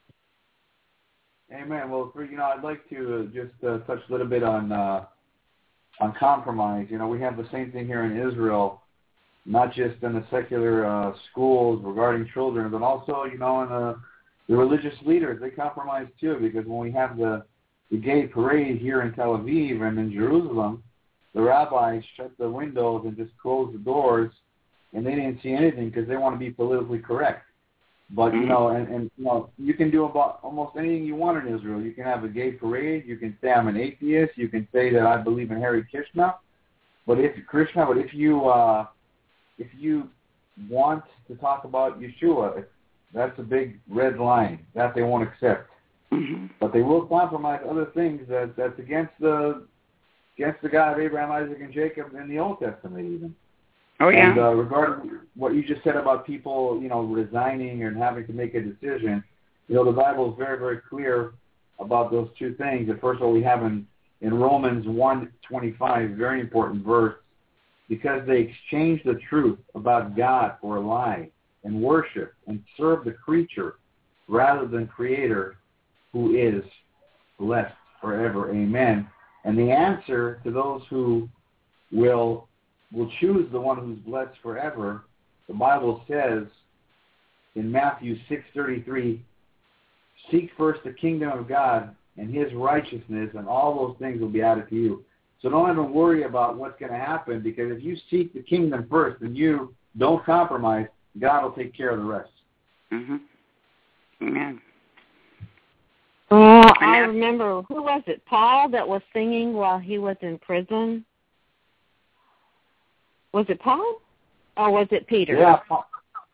Amen. Well, I'd like to just touch a little bit on compromise. We have the same thing here in Israel, not just in the secular schools regarding children, but also, in the religious leaders. They compromise too, because when we have the gay parade here in Tel Aviv and in Jerusalem, the rabbis shut the windows and just closed the doors, and they didn't see anything because they want to be politically correct. But, you can do about almost anything you want in Israel. You can have a gay parade. You can say I'm an atheist. You can say that I believe in Hare Krishna. But if you want to talk about Yeshua, that's a big red line that they won't accept. Mm-hmm. But they will compromise other things that's against the God of Abraham, Isaac, and Jacob in the Old Testament even. Oh, yeah. And regarding what you just said about people, resigning and having to make a decision, the Bible is very, very clear about those two things. And first of all, we have in Romans 1:25, very important verse, because they exchanged the truth about God for a lie and worship and serve the creature rather than Creator, who is blessed forever. Amen. And the answer to those who will choose the one who's blessed forever, the Bible says in Matthew 6:33, seek first the kingdom of God and his righteousness, and all those things will be added to you. So don't even worry about what's going to happen, because if you seek the kingdom first and you don't compromise, God will take care of the rest. Mm-hmm. Amen. Well, I remember, who was it, Paul, that was singing while he was in prison? Was it Paul? Or was it Peter? Yeah, Paul.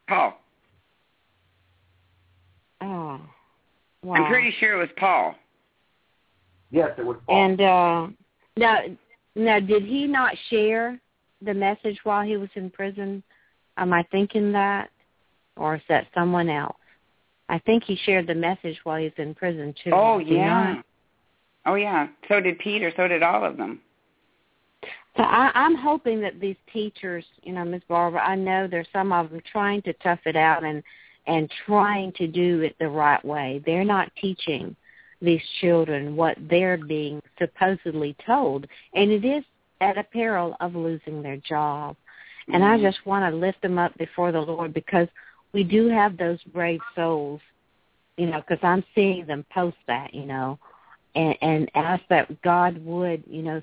Oh, wow. I'm pretty sure it was Paul. Yes, it was Paul. And now, did he not share the message while he was in prison? Am I thinking that? Or is that someone else? I think he shared the message while he was in prison, too. Oh, yeah. Oh, yeah. So did Peter. So did all of them. So I'm hoping that these teachers, Ms. Barbara, I know there's some of them trying to tough it out and trying to do it the right way. They're not teaching these children what they're being supposedly told, and it is at a peril of losing their job. And I just want to lift them up before the Lord, because we do have those brave souls, because I'm seeing them post that, and ask that God would,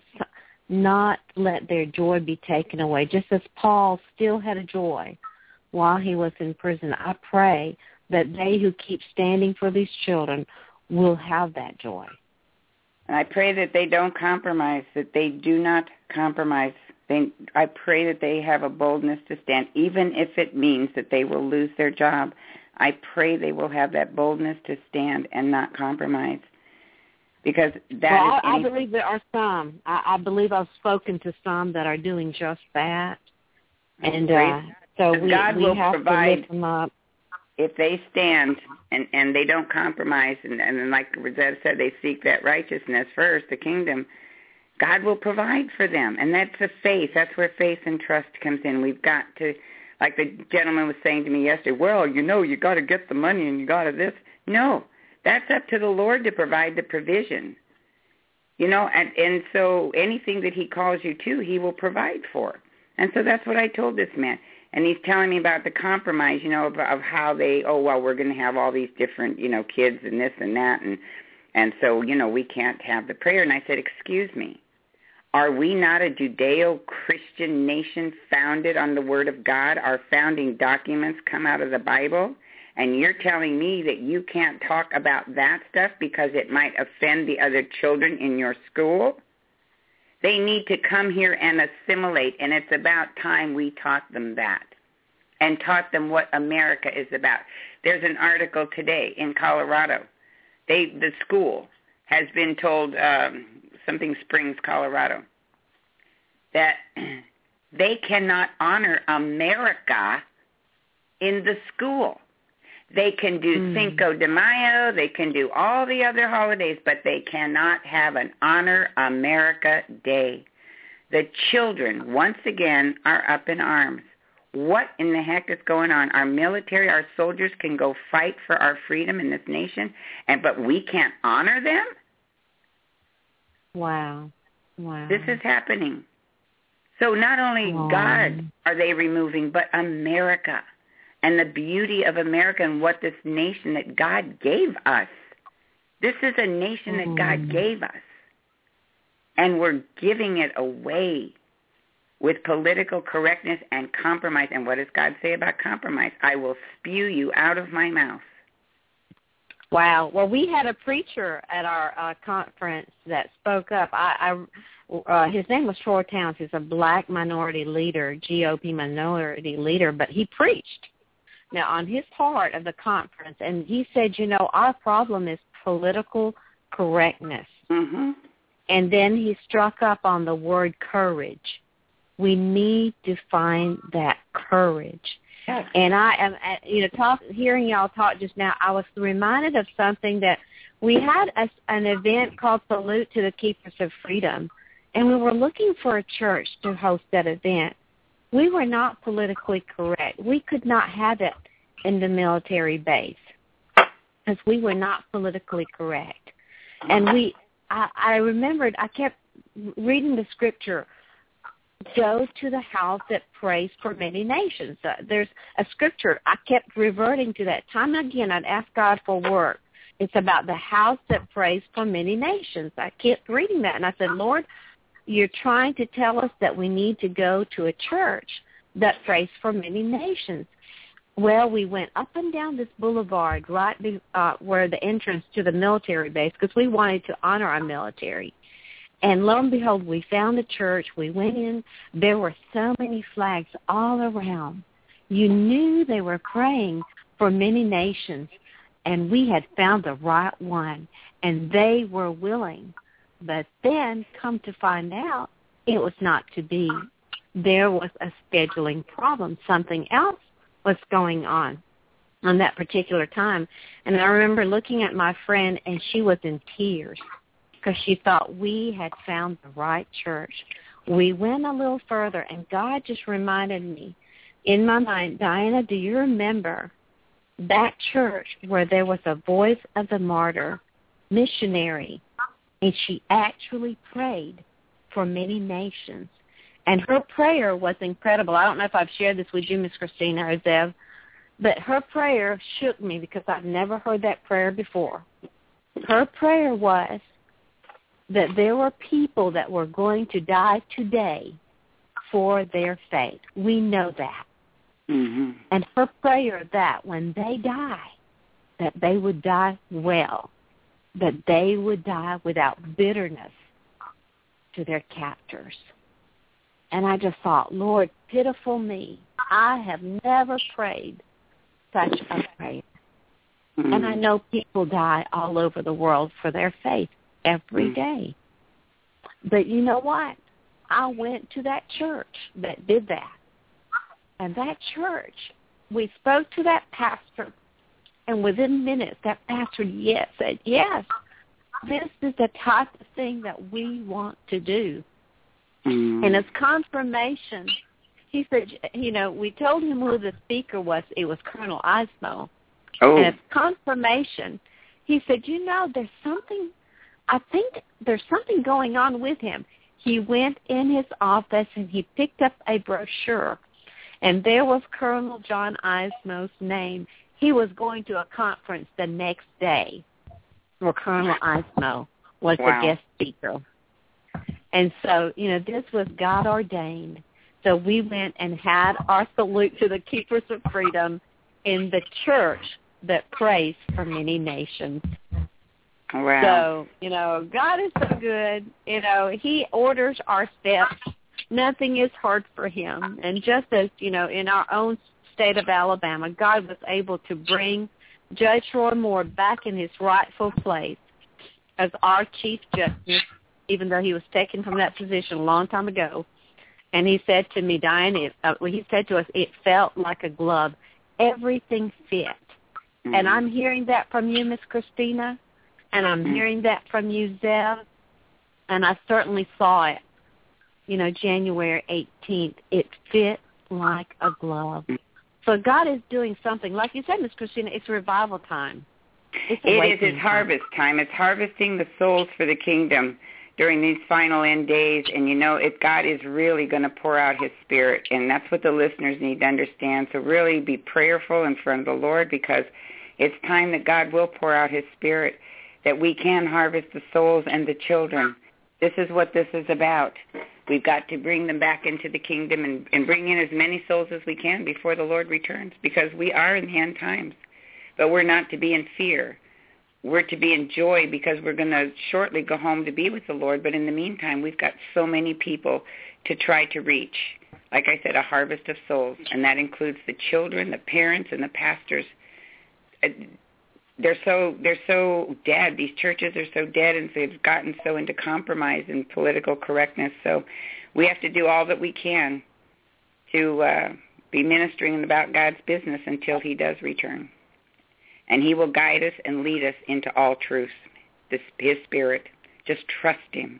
not let their joy be taken away. Just as Paul still had a joy while he was in prison, I pray that they who keep standing for these children will have that joy. And I pray that they don't compromise, that they do not compromise. I pray that they have a boldness to stand, even if it means that they will lose their job. I pray they will have that boldness to stand and not compromise. Because I believe there are some. I believe I've spoken to some that are doing just that. And so God will have provide, to lift them up. If they stand and they don't compromise, and like Rosetta said, they seek that righteousness first, the kingdom, God will provide for them. And that's the faith. That's where faith and trust comes in. We've got to, like the gentleman was saying to me yesterday, well, you got to get the money and you got to this. No, that's up to the Lord to provide the provision. And so anything that he calls you to, he will provide for. And so that's what I told this man. And he's telling me about the compromise, of how they, we're going to have all these different, kids and this and that. And so, we can't have the prayer. And I said, excuse me, are we not a Judeo-Christian nation founded on the Word of God? Our founding documents come out of the Bible. And you're telling me that you can't talk about that stuff because it might offend the other children in your school? They need to come here and assimilate, and it's about time we taught them that and taught them what America is about. There's an article today in Colorado. The school has been told, something Springs, Colorado, that they cannot honor America in the school. They can do Cinco de Mayo, they can do all the other holidays, but they cannot have an Honor America Day. The children, once again, are up in arms. What in the heck is going on? Our military, our soldiers can go fight for our freedom in this nation, but we can't honor them? Wow. This is happening. So not only God are they removing, but America. And the beauty of America and what this nation that God gave us. This is a nation that God gave us. And we're giving it away with political correctness and compromise. And what does God say about compromise? I will spew you out of my mouth. Wow. Well, we had a preacher at our conference that spoke up. His name was Troy Towns. He's a black minority leader, GOP minority leader, but he preached. Now, on his part of the conference, and he said, our problem is political correctness. Mm-hmm. And then he struck up on the word courage. We need to find that courage. Yes. And I am, hearing y'all talk just now, I was reminded of something that we had an event called Salute to the Keepers of Freedom, and we were looking for a church to host that event. We were not politically correct. We could not have it in the military base because we were not politically correct. And I remembered, I kept reading the scripture, go to the house that prays for many nations. There's a scripture, I kept reverting to that. Time and again, I'd ask God for work. It's about the house that prays for many nations. I kept reading that, and I said, Lord, you're trying to tell us that we need to go to a church that prays for many nations. Well, we went up and down this boulevard right where the entrance to the military base, because we wanted to honor our military. And lo and behold, we found the church. We went in. There were so many flags all around. You knew they were praying for many nations, and we had found the right one, and they were willing. But then, come to find out, it was not to be. There was a scheduling problem. Something else was going on that particular time. And I remember looking at my friend, and she was in tears because she thought we had found the right church. We went a little further, and God just reminded me in my mind, Diana, do you remember that church where there was a Voice of the Martyr missionary, and she actually prayed for many nations? And her prayer was incredible. I don't know if I've shared this with you, Miss Christina or Zev, but her prayer shook me because I've never heard that prayer before. Her prayer was, that there were people that were going to die today for their faith. We know that. Mm-hmm. And her prayer that when they die, that they would die well, that they would die without bitterness to their captors. And I just thought, Lord, pitiful me. I have never prayed such a prayer. Mm-hmm. And I know people die all over the world for their faith every day. But you know what? I went to that church that did that. And that church, we spoke to that pastor, and within minutes that pastor said, yes, this is the type of thing that we want to do. And as confirmation, he said, we told him who the speaker was. It was Colonel Eismo. Oh. And as confirmation, he said, I think there's something going on with him. He went in his office and he picked up a brochure, and there was Colonel John Eismo's name. He was going to a conference the next day where Colonel Eismo was the guest speaker. And so, this was God ordained. So we went and had our salute to the Keepers of Freedom in the church that prays for many nations. Wow. So, God is so good. He orders our steps. Nothing is hard for him. And just as, in our own state of Alabama, God was able to bring Judge Roy Moore back in his rightful place as our Chief Justice, even though he was taken from that position a long time ago. And he said to me, Diane, he said to us, it felt like a glove. Everything fit. Mm-hmm. And I'm hearing that from you, Miss Christina, and I'm hearing that from you, Zev, and I certainly saw it, January 18th. It fit like a glove. So God is doing something. Like you said, Miss Christina, it's revival time. It's harvest time. It's harvesting the souls for the kingdom during these final end days. And, God is really going to pour out his Spirit. And that's what the listeners need to understand. So really be prayerful in front of the Lord, because it's time that God will pour out his Spirit, that we can harvest the souls and the children. This is what this is about. We've got to bring them back into the kingdom and bring in as many souls as we can before the Lord returns, because we are in the end times. But we're not to be in fear. We're to be in joy, because we're going to shortly go home to be with the Lord. But in the meantime, we've got so many people to try to reach. Like I said, a harvest of souls, and that includes the children, the parents, and the pastors. They're so dead. These churches are so dead, and they've gotten so into compromise and political correctness. So we have to do all that we can to be ministering about God's business until he does return. And he will guide us and lead us into all truth, his Spirit. Just trust him.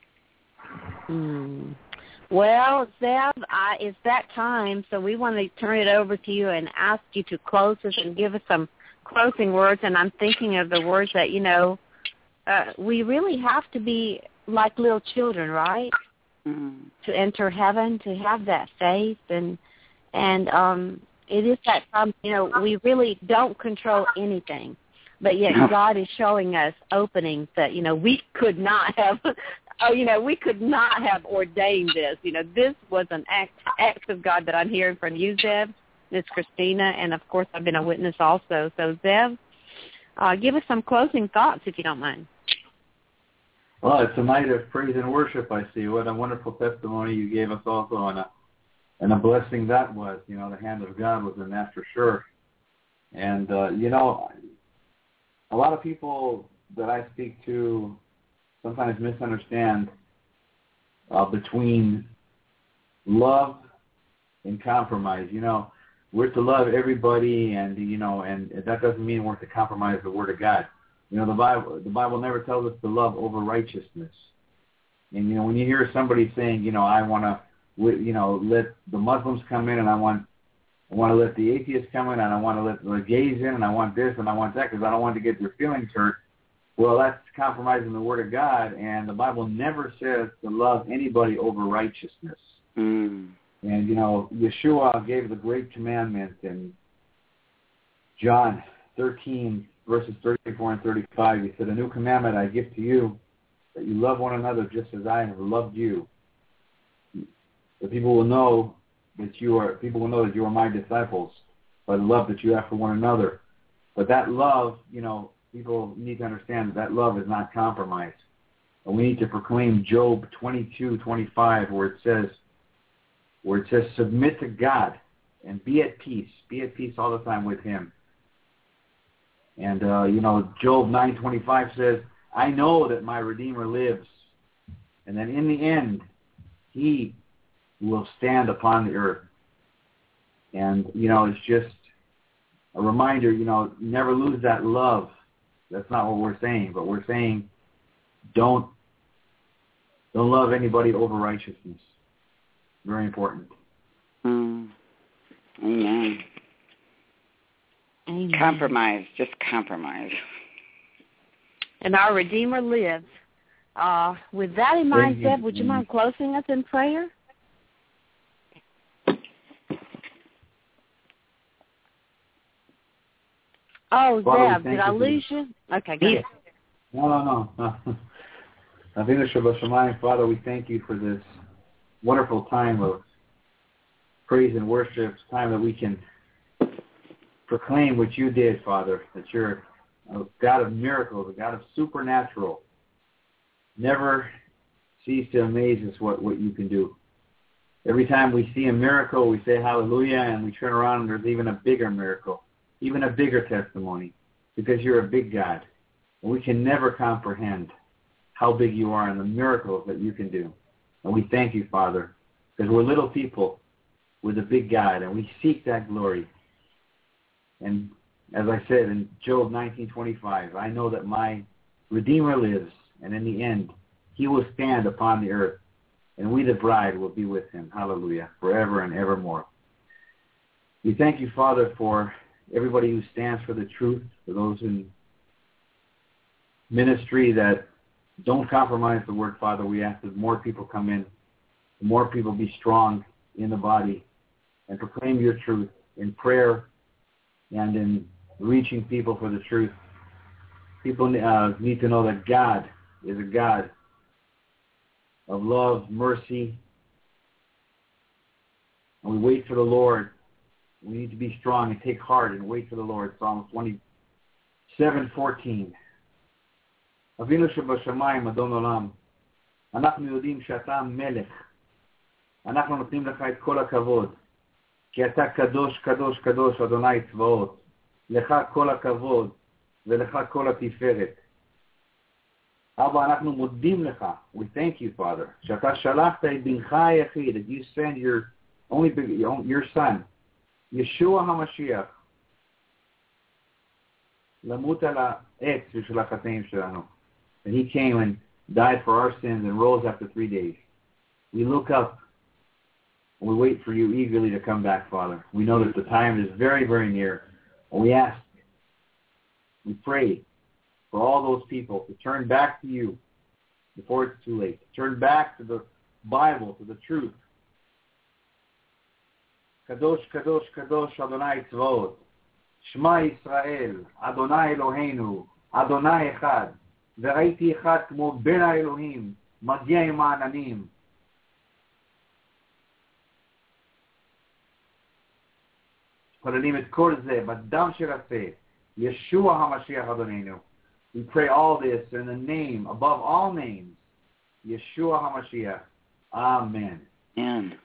Well, Zev, it's that time, so we want to turn it over to you and ask you to close us and give us some closing words. And I'm thinking of the words that, we really have to be like little children, right? To enter heaven, to have that faith. And it is that time, we really don't control anything. But yet God is showing us openings that, we could not have, we could not have ordained this. This was an act of God that I'm hearing from you, Zev, Miss Christina, and, of course, I've been a witness also. So, Zev, give us some closing thoughts, if you don't mind. Well, it's a night of praise and worship, I see. What a wonderful testimony you gave us also, and a blessing that was. The hand of God was in that for sure. And, a lot of people that I speak to sometimes misunderstand between love and compromise. We're to love everybody, and that doesn't mean we're to compromise the Word of God. The Bible never tells us to love over righteousness. And when you hear somebody saying, I want to, let the Muslims come in, and I want to let the atheists come in, and I want to let the gays in, and I want this and I want that because I don't want to get their feelings hurt. Well, that's compromising the Word of God, and the Bible never says to love anybody over righteousness. And, Yeshua gave the great commandment in John 13, verses 34 and 35. He said, a new commandment I give to you, that you love one another just as I have loved you. The people will know that you are my disciples by the love that you have for one another. But that love, people need to understand that love is not compromised. And we need to proclaim Job 22:25, where it says, submit to God and be at peace. Be at peace all the time with him. And, Job 9:25 says, I know that my Redeemer lives, and that in the end, he will stand upon the earth. And, it's just a reminder, never lose that love. That's not what we're saying, but we're saying don't love anybody over righteousness. Very important. Amen. Amen. Compromise, just compromise. And our Redeemer lives. With that in mind, Zeb, would you mind closing us in prayer? Oh, Father, Zeb, did I lose you? Okay, good. No. Father, we thank you for this wonderful time of praise and worship, time that we can proclaim what you did, Father, that you're a God of miracles, a God of supernatural. Never cease to amaze us what you can do. Every time we see a miracle, we say hallelujah, and we turn around and there's even a bigger miracle, even a bigger testimony, because you're a big God. And we can never comprehend how big you are and the miracles that you can do. And we thank you, Father, because we're little people with a big God, and we seek that glory. And as I said in Job 19:25, I know that my Redeemer lives, and in the end, he will stand upon the earth, and we, the bride, will be with him. Hallelujah, forever and evermore. We thank you, Father, for everybody who stands for the truth, for those in ministry that don't compromise the word, Father. We ask that more people come in, more people be strong in the body and proclaim your truth in prayer and in reaching people for the truth. People need to know that God is a God of love, mercy, and we wait for the Lord. We need to be strong and take heart and wait for the Lord. Psalm 27:14. אבינו שבשמיים, אדון עולם, אנחנו יודעים שאתה מלך. אנחנו נותנים לך את כל הכבוד, כי אתה קדוש, קדוש, קדוש, אדוני צבאות. לך כל הכבוד ולך כל התפארת. אבא, אנחנו מודים לך. We thank you, Father, שאתה שלחת את בנך היחיד, that you send your son, ישוע המשיח, למות על העץ בשביל החטאים שלנו. And he came and died for our sins and rose after 3 days. We look up and we wait for you eagerly to come back, Father. We know that the time is very, very near. And we ask, we pray for all those people to turn back to you before it's too late. Turn back to the Bible, to the truth. Kadosh, Kadosh, Kadosh, Adonai Tzvaot. Shema Yisrael, Adonai Eloheinu, Adonai Echad. וראיתי אחד כמו בין האלוהים, מגיע עם העננים. חוללים את כל זה בדם של הפה, ישוע המשיח אדוננו. We pray all this in the name, above all names, Yeshua HaMashiach. Amen. Amen.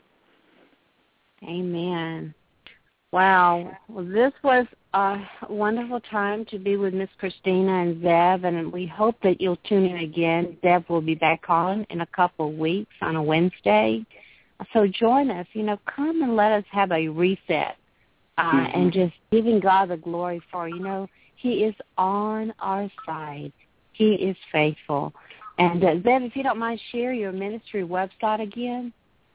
Amen. Wow. Well, this was a wonderful time to be with Miss Christina and Zev, and we hope that you'll tune in again. Zev will be back on in a couple of weeks on a Wednesday. So join us. Come and let us have a reset and just giving God the glory for, He is on our side. He is faithful. And Zev, if you don't mind, share your ministry website again.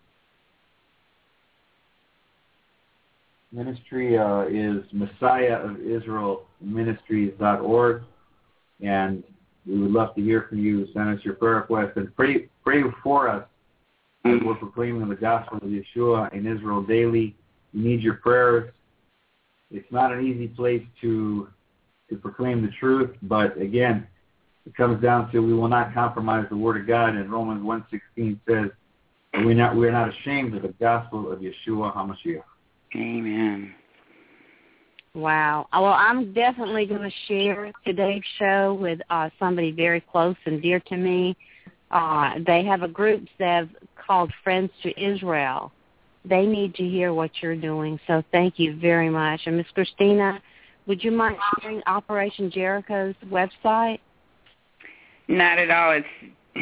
Ministry is Messiah of Israel Ministries.org, and we would love to hear from you. Send us your prayer requests and pray for us as we're proclaiming the gospel of Yeshua in Israel daily. We need your prayers. It's not an easy place to proclaim the truth, but again, it comes down to we will not compromise the Word of God. And Romans 1:16 says, we're not ashamed of the gospel of Yeshua HaMashiach. Amen. Wow. Well, I'm definitely going to share today's show with somebody very close and dear to me. They have a group that called Friends to Israel. They need to hear what you're doing, so thank you very much. And Miss Christina, would you mind sharing Operation Jericho's website? Not at all. It's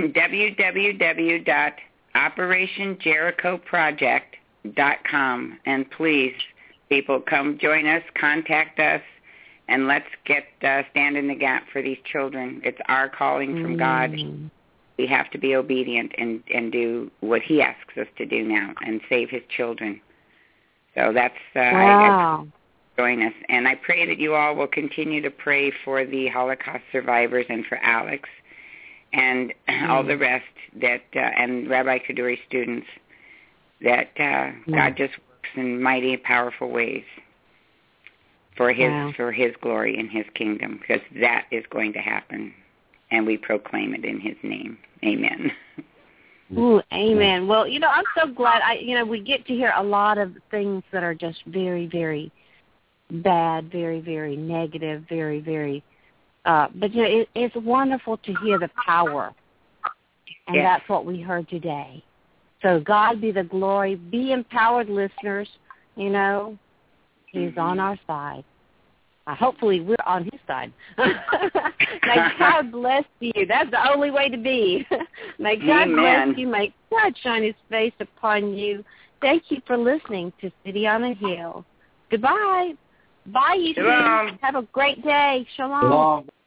www.operationjerichoproject.com. And please, people, come join us, contact us, and let's get stand in the gap for these children. It's our calling from God. We have to be obedient and do what He asks us to do now and save His children. So that's wow. Join us. And I pray that you all will continue to pray for the Holocaust survivors and for Alex and all the rest that and Rabbi Kaduri students, that God just works in mighty and powerful ways for His glory and His kingdom, because that is going to happen, and we proclaim it in His name. Amen. Ooh, amen. Well, I'm so glad. We get to hear a lot of things that are just very, very bad, very, very negative, very, very. But it's wonderful to hear the power, and that's what we heard today. So God be the glory. Be empowered, listeners. He's on our side. Hopefully we're on His side. May God bless you. That's the only way to be. May God bless you. May God shine His face upon you. Thank you for listening to City on a Hill. Goodbye. Bye, you two. Have a great day. Shalom. Shalom.